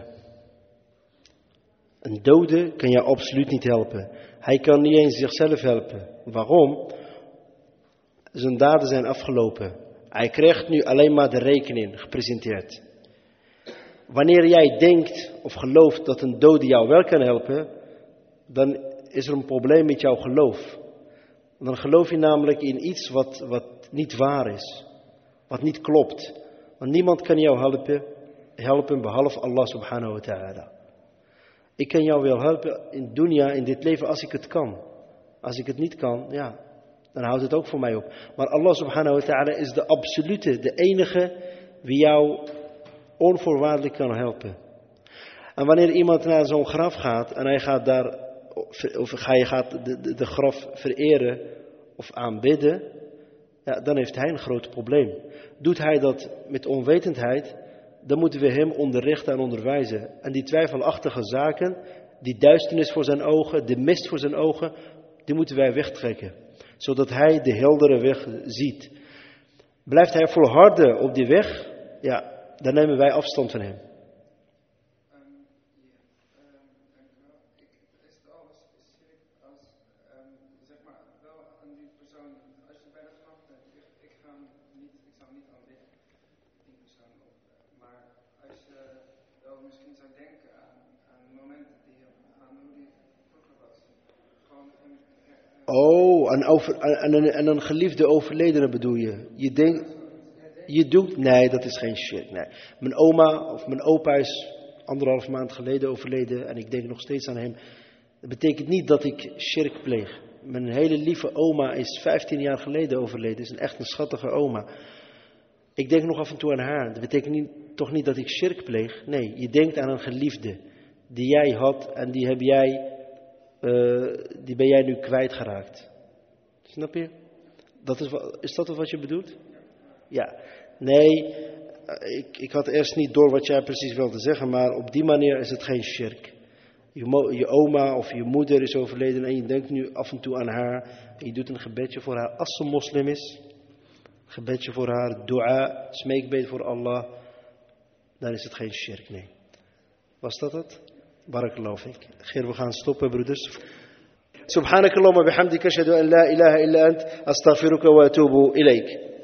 Een dode kan jou absoluut niet helpen. Hij kan niet eens zichzelf helpen. Waarom? Zijn daden zijn afgelopen. Hij krijgt nu alleen maar de rekening gepresenteerd. Wanneer jij denkt of gelooft dat een dode jou wel kan helpen, dan is er een probleem met jouw geloof. Dan geloof je namelijk in iets wat, wat niet waar is. Wat niet klopt. Want niemand kan jou helpen, helpen behalve Allah subhanahu wa ta'ala. Ik kan jou wel helpen in dunya, in dit leven, als ik het kan. Als ik het niet kan, ja, dan houdt het ook voor mij op. Maar Allah subhanahu wa ta'ala is de absolute, de enige wie jou onvoorwaardelijk kan helpen. En wanneer iemand naar zo'n graf gaat en hij gaat daar, of hij gaat de, de, de graf vereren of aanbidden, ja, dan heeft hij een groot probleem. Doet hij dat met onwetendheid, dan moeten we hem onderrichten en onderwijzen. En die twijfelachtige zaken, die duisternis voor zijn ogen, de mist voor zijn ogen, die moeten wij wegtrekken. Zodat hij de heldere weg ziet. Blijft hij volharden op die weg, ja, dan nemen wij afstand van hem. Oh, en, over, en, en, en een geliefde overledene bedoel je? Je denkt, je doet, nee, dat is geen shirk. Nee. Mijn oma of mijn opa is anderhalf maand geleden overleden en ik denk nog steeds aan hem. Dat betekent niet dat ik shirk pleeg. Mijn hele lieve oma is vijftien jaar geleden overleden. Is een echt een schattige oma. Ik denk nog af en toe aan haar. Dat betekent niet, toch niet dat ik shirk pleeg. Nee, je denkt aan een geliefde die jij had en die heb jij... Uh, die ben jij nu kwijtgeraakt. Snap je? Dat is, is dat wat je bedoelt? Ja. Nee, uh, ik, ik had eerst niet door wat jij precies wilde zeggen, maar op die manier is het geen shirk. Je, mo- je oma of je moeder is overleden en je denkt nu af en toe aan haar. En je doet een gebedje voor haar als ze moslim is. Een gebedje voor haar, dua, smeekbed voor Allah. Dan is het geen shirk, nee. Was dat het? Barakallahu fik. Geer, we gaan stoppen, broeders. Subhanakallahumma bihamdika ashhadu an la ilaha illa ant astaghfiruka wa atubu ilayk.